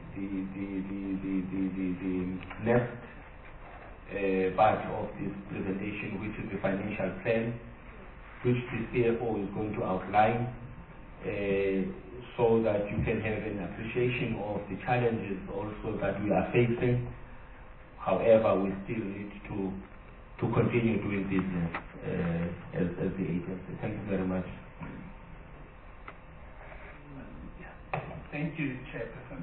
next part of this presentation, which is the financial plan, which the CFO is going to outline, so that you can have an appreciation of the challenges also that we are facing. However, we still need to continue doing business as the agency. Thank you very much. Thank you, Chairperson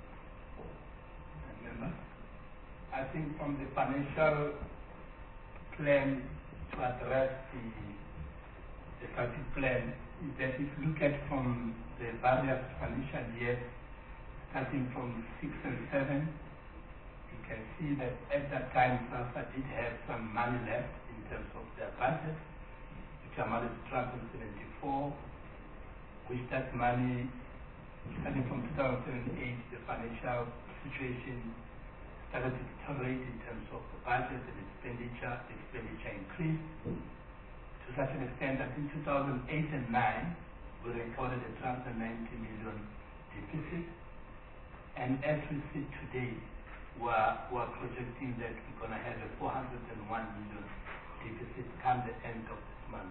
and members. I think from the financial plan to address the strategic plan is that if you look at from the various financial years, starting from 6 and 7, you can see that at that time SASSA did have some money left in terms of their budget, which amounted to 274, which that money, starting from 2008, the financial situation started to deteriorate in terms of the budget and expenditure. The expenditure increased to such an extent that in 2008 and 9, we recorded a 390 million deficit. And as we see today, we're projecting that we're going to have a 401 million deficit come the end of this month.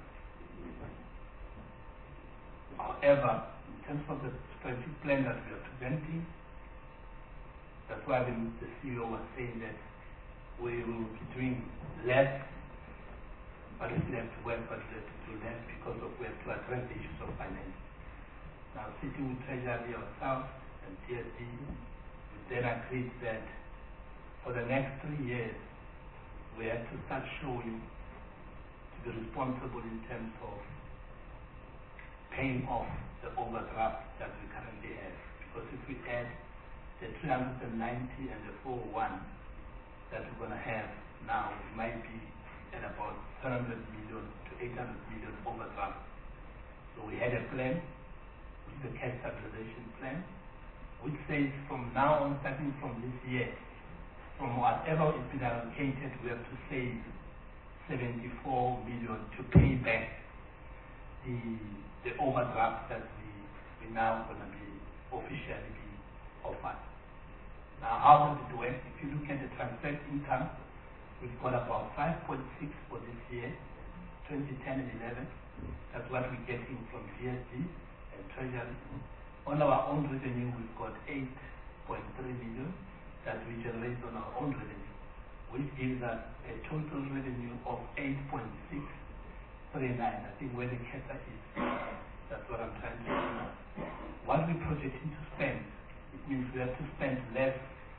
However, in terms of the strategic plan that we are presenting, that's why the CEO was saying that we will be doing less, but we still have to work, but we have to do less because we have to address the issues of finance. Now, sitting with Treasury ourselves and TSD, we then agreed that for the next 3 years, we have to start showing to be responsible in terms of paying off the overdraft that we currently have. Because if we add the 390 and the 401 that we're going to have now, it might be at about 700 million to 800 million overdraft. So we had a plan, which is the cash stabilization plan, which says from now on, starting from this year, from whatever is been allocated, we have to save 74 million to pay back the overdraft that we now going to be officially be offered. Now, how does it work? If you look at the transferred income, we've got about 5.6 for this year, 2010 and 11. That's what we're getting from GST and Treasury. On our own revenue, we've got 8.3 million that we generate on our own revenue, which gives us a total revenue of 8.639. I think where the cater is, that's what I'm trying to do now. What we're projecting to spend, it means we have to spend less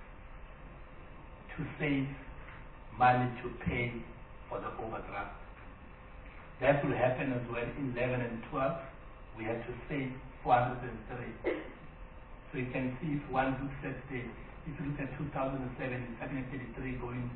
to save money to pay for the overdraft. That will happen as well in 11 and 12. We have to save 403. So you can see if one looks at if you look at 2007, it's 733 going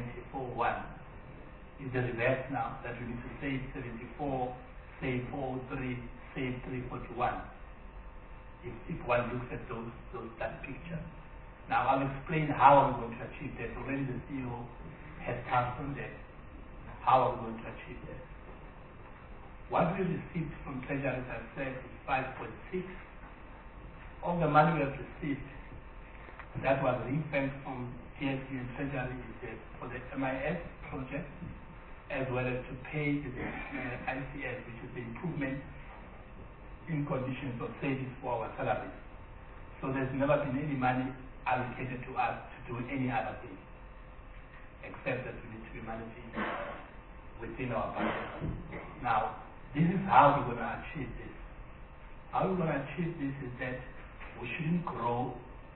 394.1. Is the reverse now that we need to save 74, save 403, save 341. If one looks at that picture. Now I'll explain how I'm going to achieve that. Already the CEO has touched on that. How I'm going to achieve that. What we received from Treasury, as I said, is 5.6. All the money we have received that was ring-fenced from GST and Treasury is for the MIS project, as well as to pay the ICS, which is the improvement in conditions of savings for our salaries. So there's never been any money allocated to us to do any other thing, except that we need to be managing within our budget. Now, this is how we're going to achieve this. How we're going to achieve this is that we shouldn't grow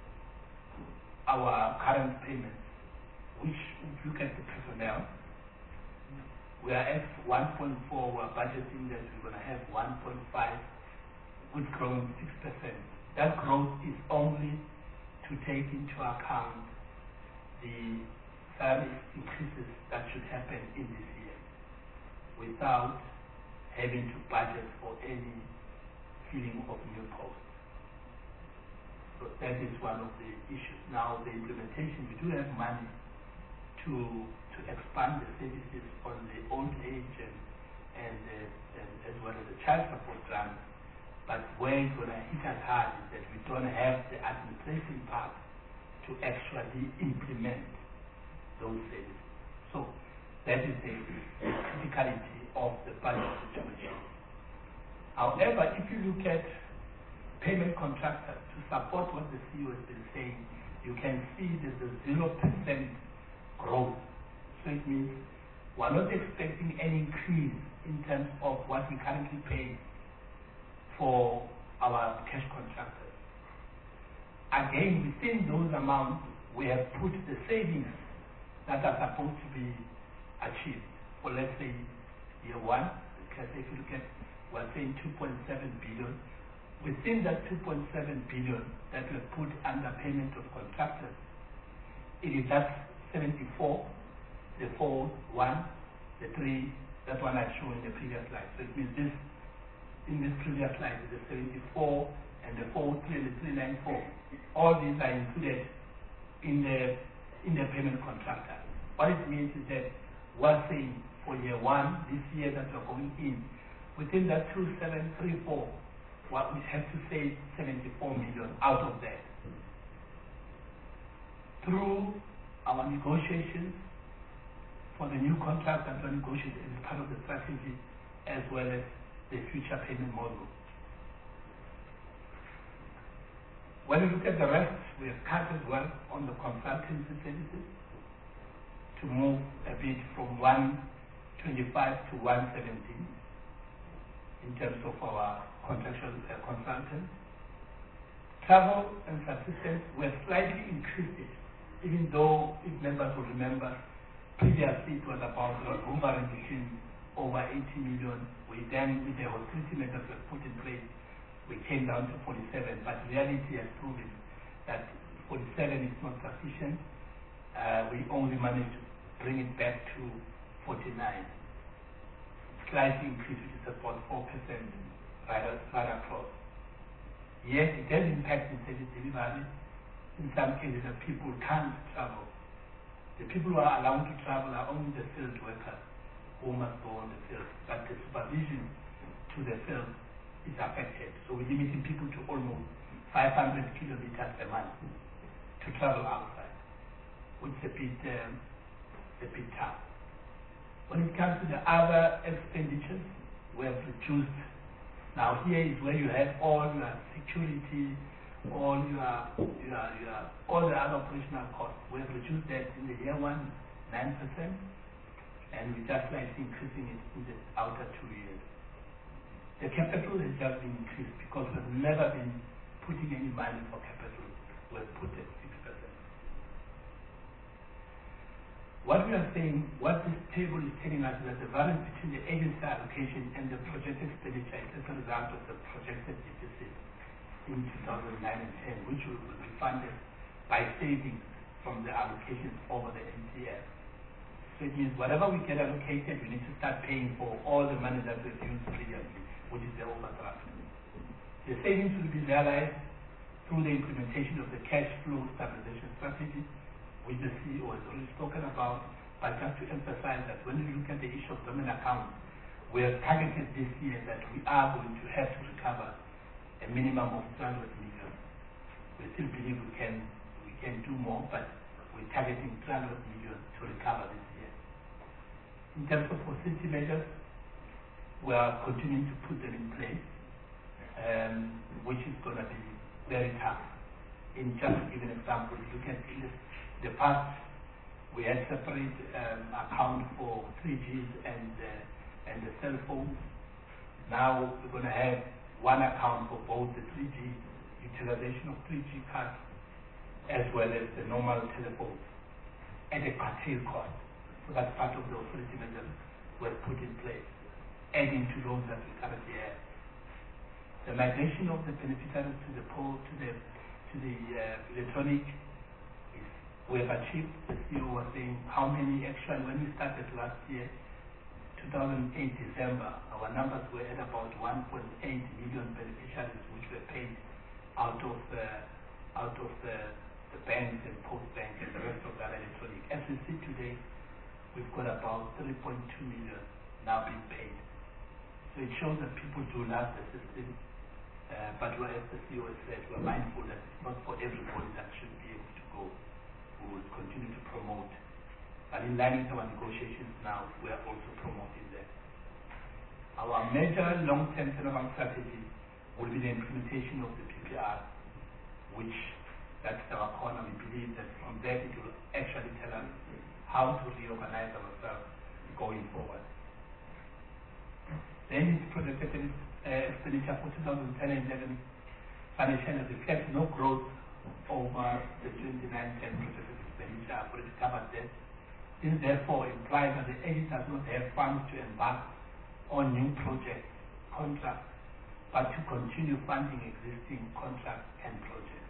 our current payments, which if you look at the personnel, we are at 1.4, we're budgeting that we're going to have 1.5, with growing 6%. That growth is only to take into account the salary increases that should happen in this year, without having to budget for any filling of new posts. So that is one of the issues. Now the implementation, we do have money to expand the services on the old age and as well as the child support grant. But where it's going to hit us hard is that we don't have the administration part to actually implement those services. So that is the criticality of the budget situation. However, if you look at payment contractors to support what the CEO has been saying, you can see there's a 0% growth. So it means we're not expecting any increase in terms of what we currently pay for our cash contractors. Again, within those amounts, we have put the savings that are supposed to be achieved for, let's say, year one, because if you look at, we're saying 2.7 billion. Within that 2.7 billion that we have put under payment of contractors, it is that 74, the 4, 1, the 3, that one I showed in the previous slide. So it means this, in this previous slide, is the 74 and the 4, 3 and the 394. All these are included in the payment contractor. What it means is that we're saying for year one, this year that we're going in, within that 2734, what we have to save 74 million out of that. Through our negotiations for the new contract that we're negotiating as part of the strategy, as well as the future payment model. When we look at the rest, we have cut as well on the consultancy services to move a bit from 125 to 117 in terms of our contractual consultants. Travel and subsistence, we have slightly increased it, even though, if members will remember, previously it was about hovering between over 80 million. We then, with the hostility measures we put in place, we came down to 47, but reality has proven that 47 is not sufficient. We only managed to bring it back to 49. Slight increase, which is about 4% right across. Yes, it has impacted service delivery. In some cases, the people can't travel. The people who are allowed to travel are only the field workers who must go on the field. But the supervision to the field is affected. So we're limiting people to almost 500 kilometers a month to travel outside, which is a bit tough. When it comes to the other expenditures, we have reduced. Now here is where you have all your security, all the other operational costs. We have reduced that in the year 1, 9%, and we're just slightly increasing it in the outer 2 years. The capital has just been increased because we've never been putting any money for capital. We've put it 6%. What we are saying, what this table is telling us is that the variance between the agency allocation and the projected expenditure is as a result of the projected deficit in 2009 and 10, which will be funded by savings from the allocations over the MTF. So it means whatever we get allocated, we need to start paying for all the money that we've used previously, which is the overdraft. The savings will be realized through the implementation of the cash flow stabilization strategy, which the CEO has already spoken about, but just to emphasize that when we look at the issue of dormant accounts, we have targeted this year that we are going to have to recover a minimum of 200 million. We still believe we can do more, but we're targeting 200 million to recover this year. In terms of austerity measures, we are continuing to put them in place, which is going to be very tough. In just to give an example, look at the past, we had separate account for 3Gs and the cell phones. Now we're going to have one account for both the 3G utilization of 3G cards as well as the normal telephones at a curtailed cost. So that's part of the authority measures were put in place, adding to those that we currently have. The migration of the beneficiaries to the electronic, we have achieved. The CEO was saying how many actually, when we started last year, 2008 December, our numbers were at about 1.8 million beneficiaries which were paid out of the banks and post bank and the rest of that electronic. As we see today, we've got about 3.2 million now being paid. So it shows that people do love the system, but as the CEO has said, we're mindful that it's not for everybody that should be able to go. We will continue to promote. And in line with our negotiations now, we are also promoting that. Our major long-term turnaround strategy will be the implementation of the PPR, which that's our corner. We believe that from there it will actually tell us how to reorganize ourselves going forward. Then it's projected expenditure for 2010 and 11 financial reflects no growth over the 29-10 projected expenditure. I've already covered that. This therefore implies that the agency does not have funds to embark on new projects, contracts, but to continue funding existing contracts and projects.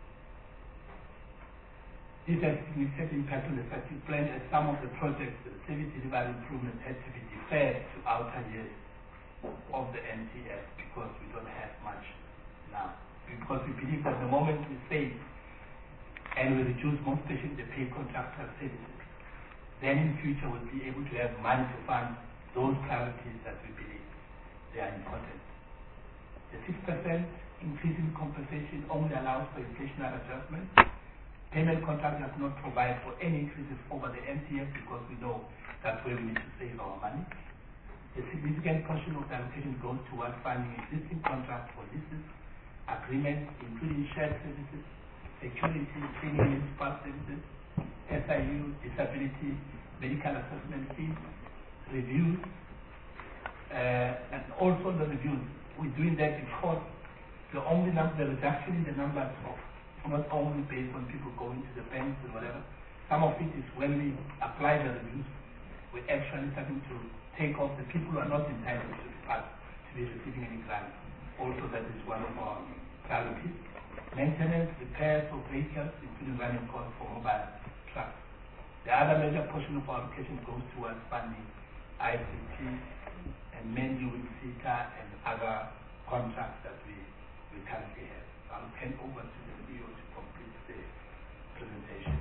This has significant impact on the strategic plan as some of the projects, the service delivery improvements, had to be deferred to outer years of the MTF because we don't have much now. Because we believe that the moment we save and we reduce, most especially the pay contractor services, then in future we'll be able to have money to fund those priorities that we believe they are important. The 6% increase in compensation only allows for inflationary adjustment. Payment contract does not provide for any increases over the MTF because we know that's where we need to save our money. A significant portion of the allocation goes towards funding existing contracts for leases, agreements, including shared services, security, training, municipal services, SIU, disability, medical assessment fees, reviews, and also the reviews. We're doing that because the reduction in the numbers of not only based on people going to the banks and whatever. Some of it is when we apply the reviews, we're actually starting to take off the people who are not entitled to be receiving any grants. Also, that is one of our priorities. Maintenance, repairs of vehicles, including running costs for mobile trucks. The other major portion of our allocation goes towards funding ICT and mainly with CETA and other contracts that we currently have. So I'll hand over to the CEO to complete the presentation.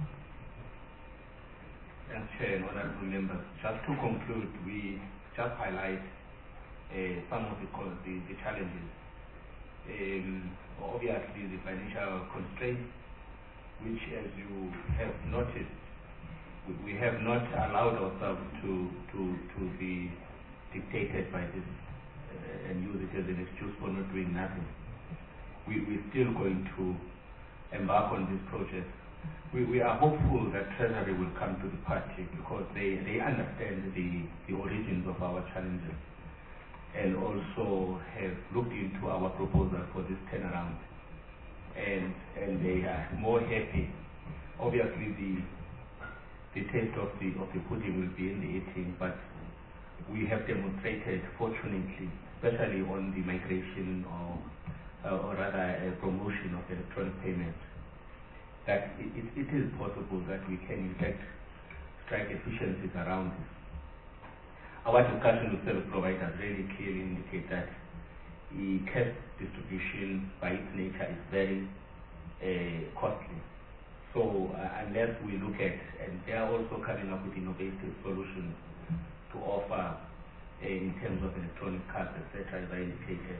Thanks, Chair and honorable members. Just to conclude, we just highlight some of the challenges. Obviously, the financial constraints which, as you have noticed, we have not allowed ourselves to be dictated by this and use it as an excuse for not doing nothing. We're still going to embark on this project. We are hopeful that Treasury will come to the party because they understand the origins of our challenges and also have looked into our proposal for this turnaround. And they are more happy. Obviously, the taste of the pudding will be in the eating, but we have demonstrated, fortunately, especially on the migration or rather promotion of electronic payments, that it is possible that we can in fact strike efficiencies around this. Our discussion with service providers really clearly indicate that the cash distribution by its nature is very costly. So unless we look at, and they are also coming up with innovative solutions to offer in terms of electronic cards, etc., as I indicated.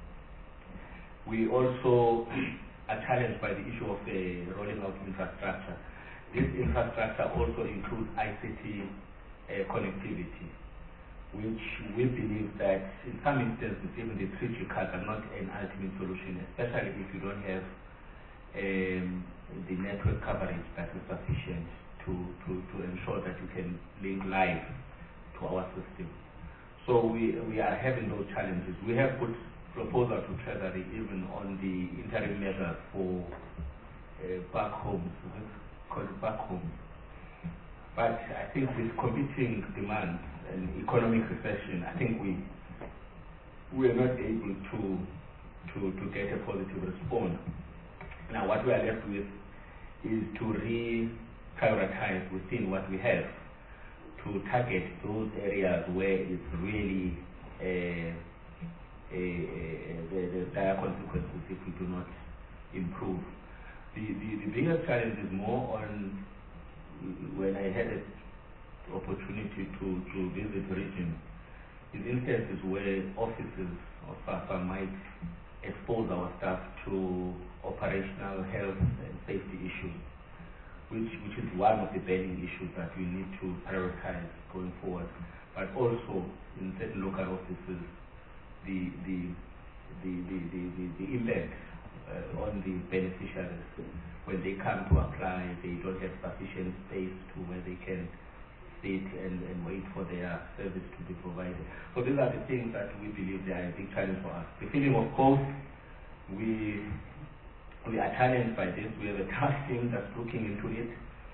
We also are challenged by the issue of rolling out infrastructure. This infrastructure also includes ICT connectivity, which we believe that in some instances even the 3G cards are not an ultimate solution, especially if you don't have the network coverage that is sufficient to ensure that you can link live to our system. So we are having those challenges. We have put proposal to Treasury even on the interim measures for back homes, called back homes. But I think with competing demands and economic recession, I think we are not able to get a positive response. Now what we are left with is to re-prioritize within what we have to target those areas where it's really the dire consequences if we do not improve. The biggest challenge is more on when I had an opportunity to visit the region, is instances where offices of SAFA might expose our staff to operational health and safety issues, which is one of the burning issues that we need to prioritize going forward. But also in certain local offices, the impact on the beneficiaries when they come to apply, they don't have sufficient space to where they can sit and wait for their service to be provided. So these are the things that we believe they are a big challenge for us. The feeling of course, we are challenged by this. We have a task team that's looking into it.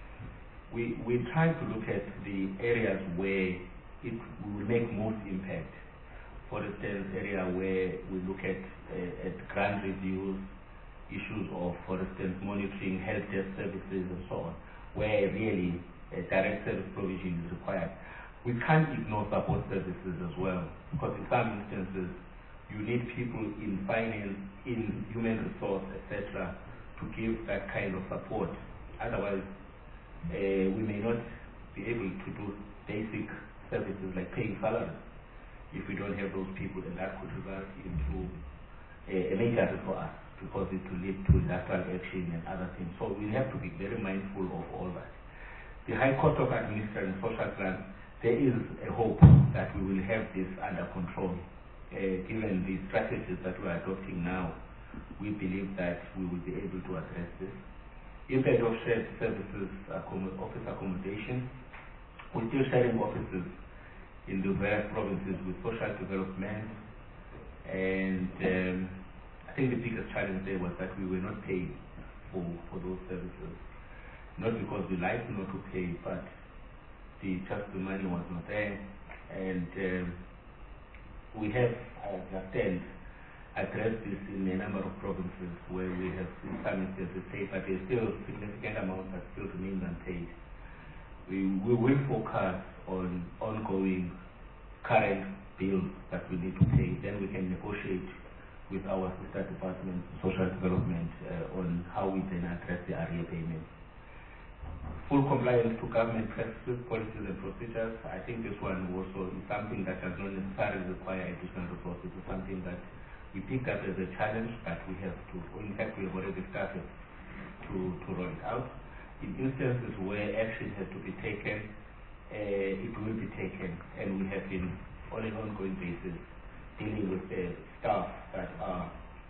We try to look at the areas where it will make most impact. For instance, area where we look at grant reviews, issues of, for instance, monitoring health desk services and so on, where really a direct service provision is required. We can't ignore support services as well, because in some instances, you need people in finance, in human resource, etc., to give that kind of support. Otherwise, we may not be able to do basic services like paying salaries if we don't have those people, and that could result into a major risk for us, because it will lead to industrial action and other things. So we have to be very mindful of all that. The high cost of administering social grants, there is a hope that we will have this under control. Given the strategies that we are adopting now, we believe that we will be able to address this. Impact of shared services, office accommodation. We're still sharing offices in the various provinces with social development, and I think the biggest challenge there was that we were not paid for those services. Not because we like not to pay, but just the money was not there, and we have, I understand, addressed this in a number of provinces where we have in some instances paid, but there's still significant amounts that still remain unpaid. We will focus on ongoing current bills that we need to pay. Then we can negotiate with our sister department, social development, on how we then address the area payments. Full compliance to government practices, policies and procedures. I think this one also is something that does not necessarily require additional resources. It's something that we picked up as a challenge, but we have to, in fact we have already started to roll it out. In instances where action has to be taken, it will be taken, and we have been on an ongoing basis dealing with the staff that are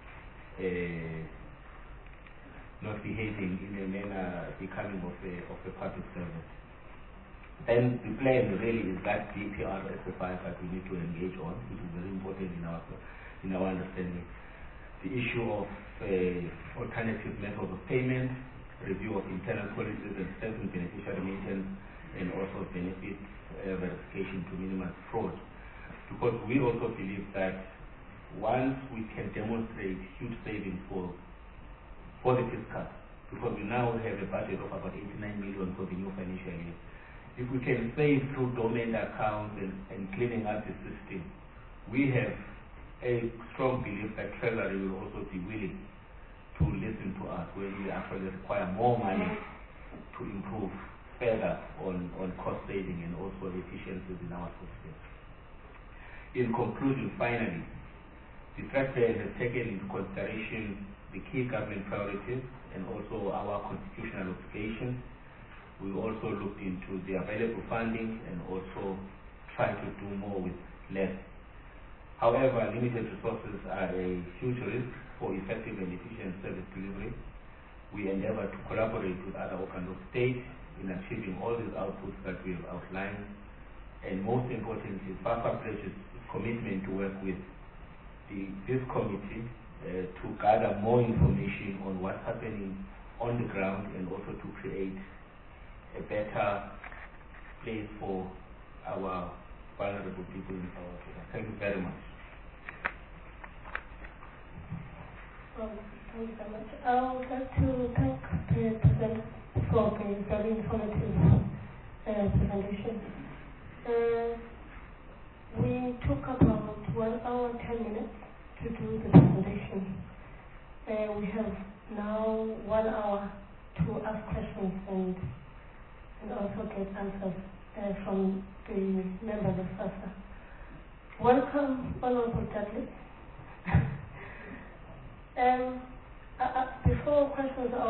not behaving in a manner becoming of a public servant. Then the plan really is that DPR exercise that we need to engage on, which is very important in our understanding. The issue of alternative methods of payment, review of internal policies and strengthen beneficiary maintenance, and also benefit verification to minimize fraud. Because we also believe that once we can demonstrate huge savings for the fiscal, because we now have a budget of about 89 million for the new financial year. If we can save through dormant accounts and cleaning up the system, we have a strong belief that Treasury will also be willing to listen to us when we actually require more money to improve further on cost saving and also efficiencies in our system. In conclusion, finally, the draft plan has taken into consideration the key government priorities and also our constitutional obligations. We also looked into the available funding and also try to do more with less. However, limited resources are a huge risk for effective and efficient service delivery. We endeavor to collaborate with other organs of state in achieving all these outputs that we have outlined. And most importantly, FAFA pledges commitment to work with this committee to gather more information on what's happening on the ground and also to create a better place for our vulnerable people in South Africa. Thank you very much. Thank you very much. I would like to thank the presenter for the very informative presentation. We took about 1 hour and 10 minutes to do the presentation. We have now 1 hour to ask questions and also get answers from the members of SASSA. Welcome, Honorable Dudley. Before questions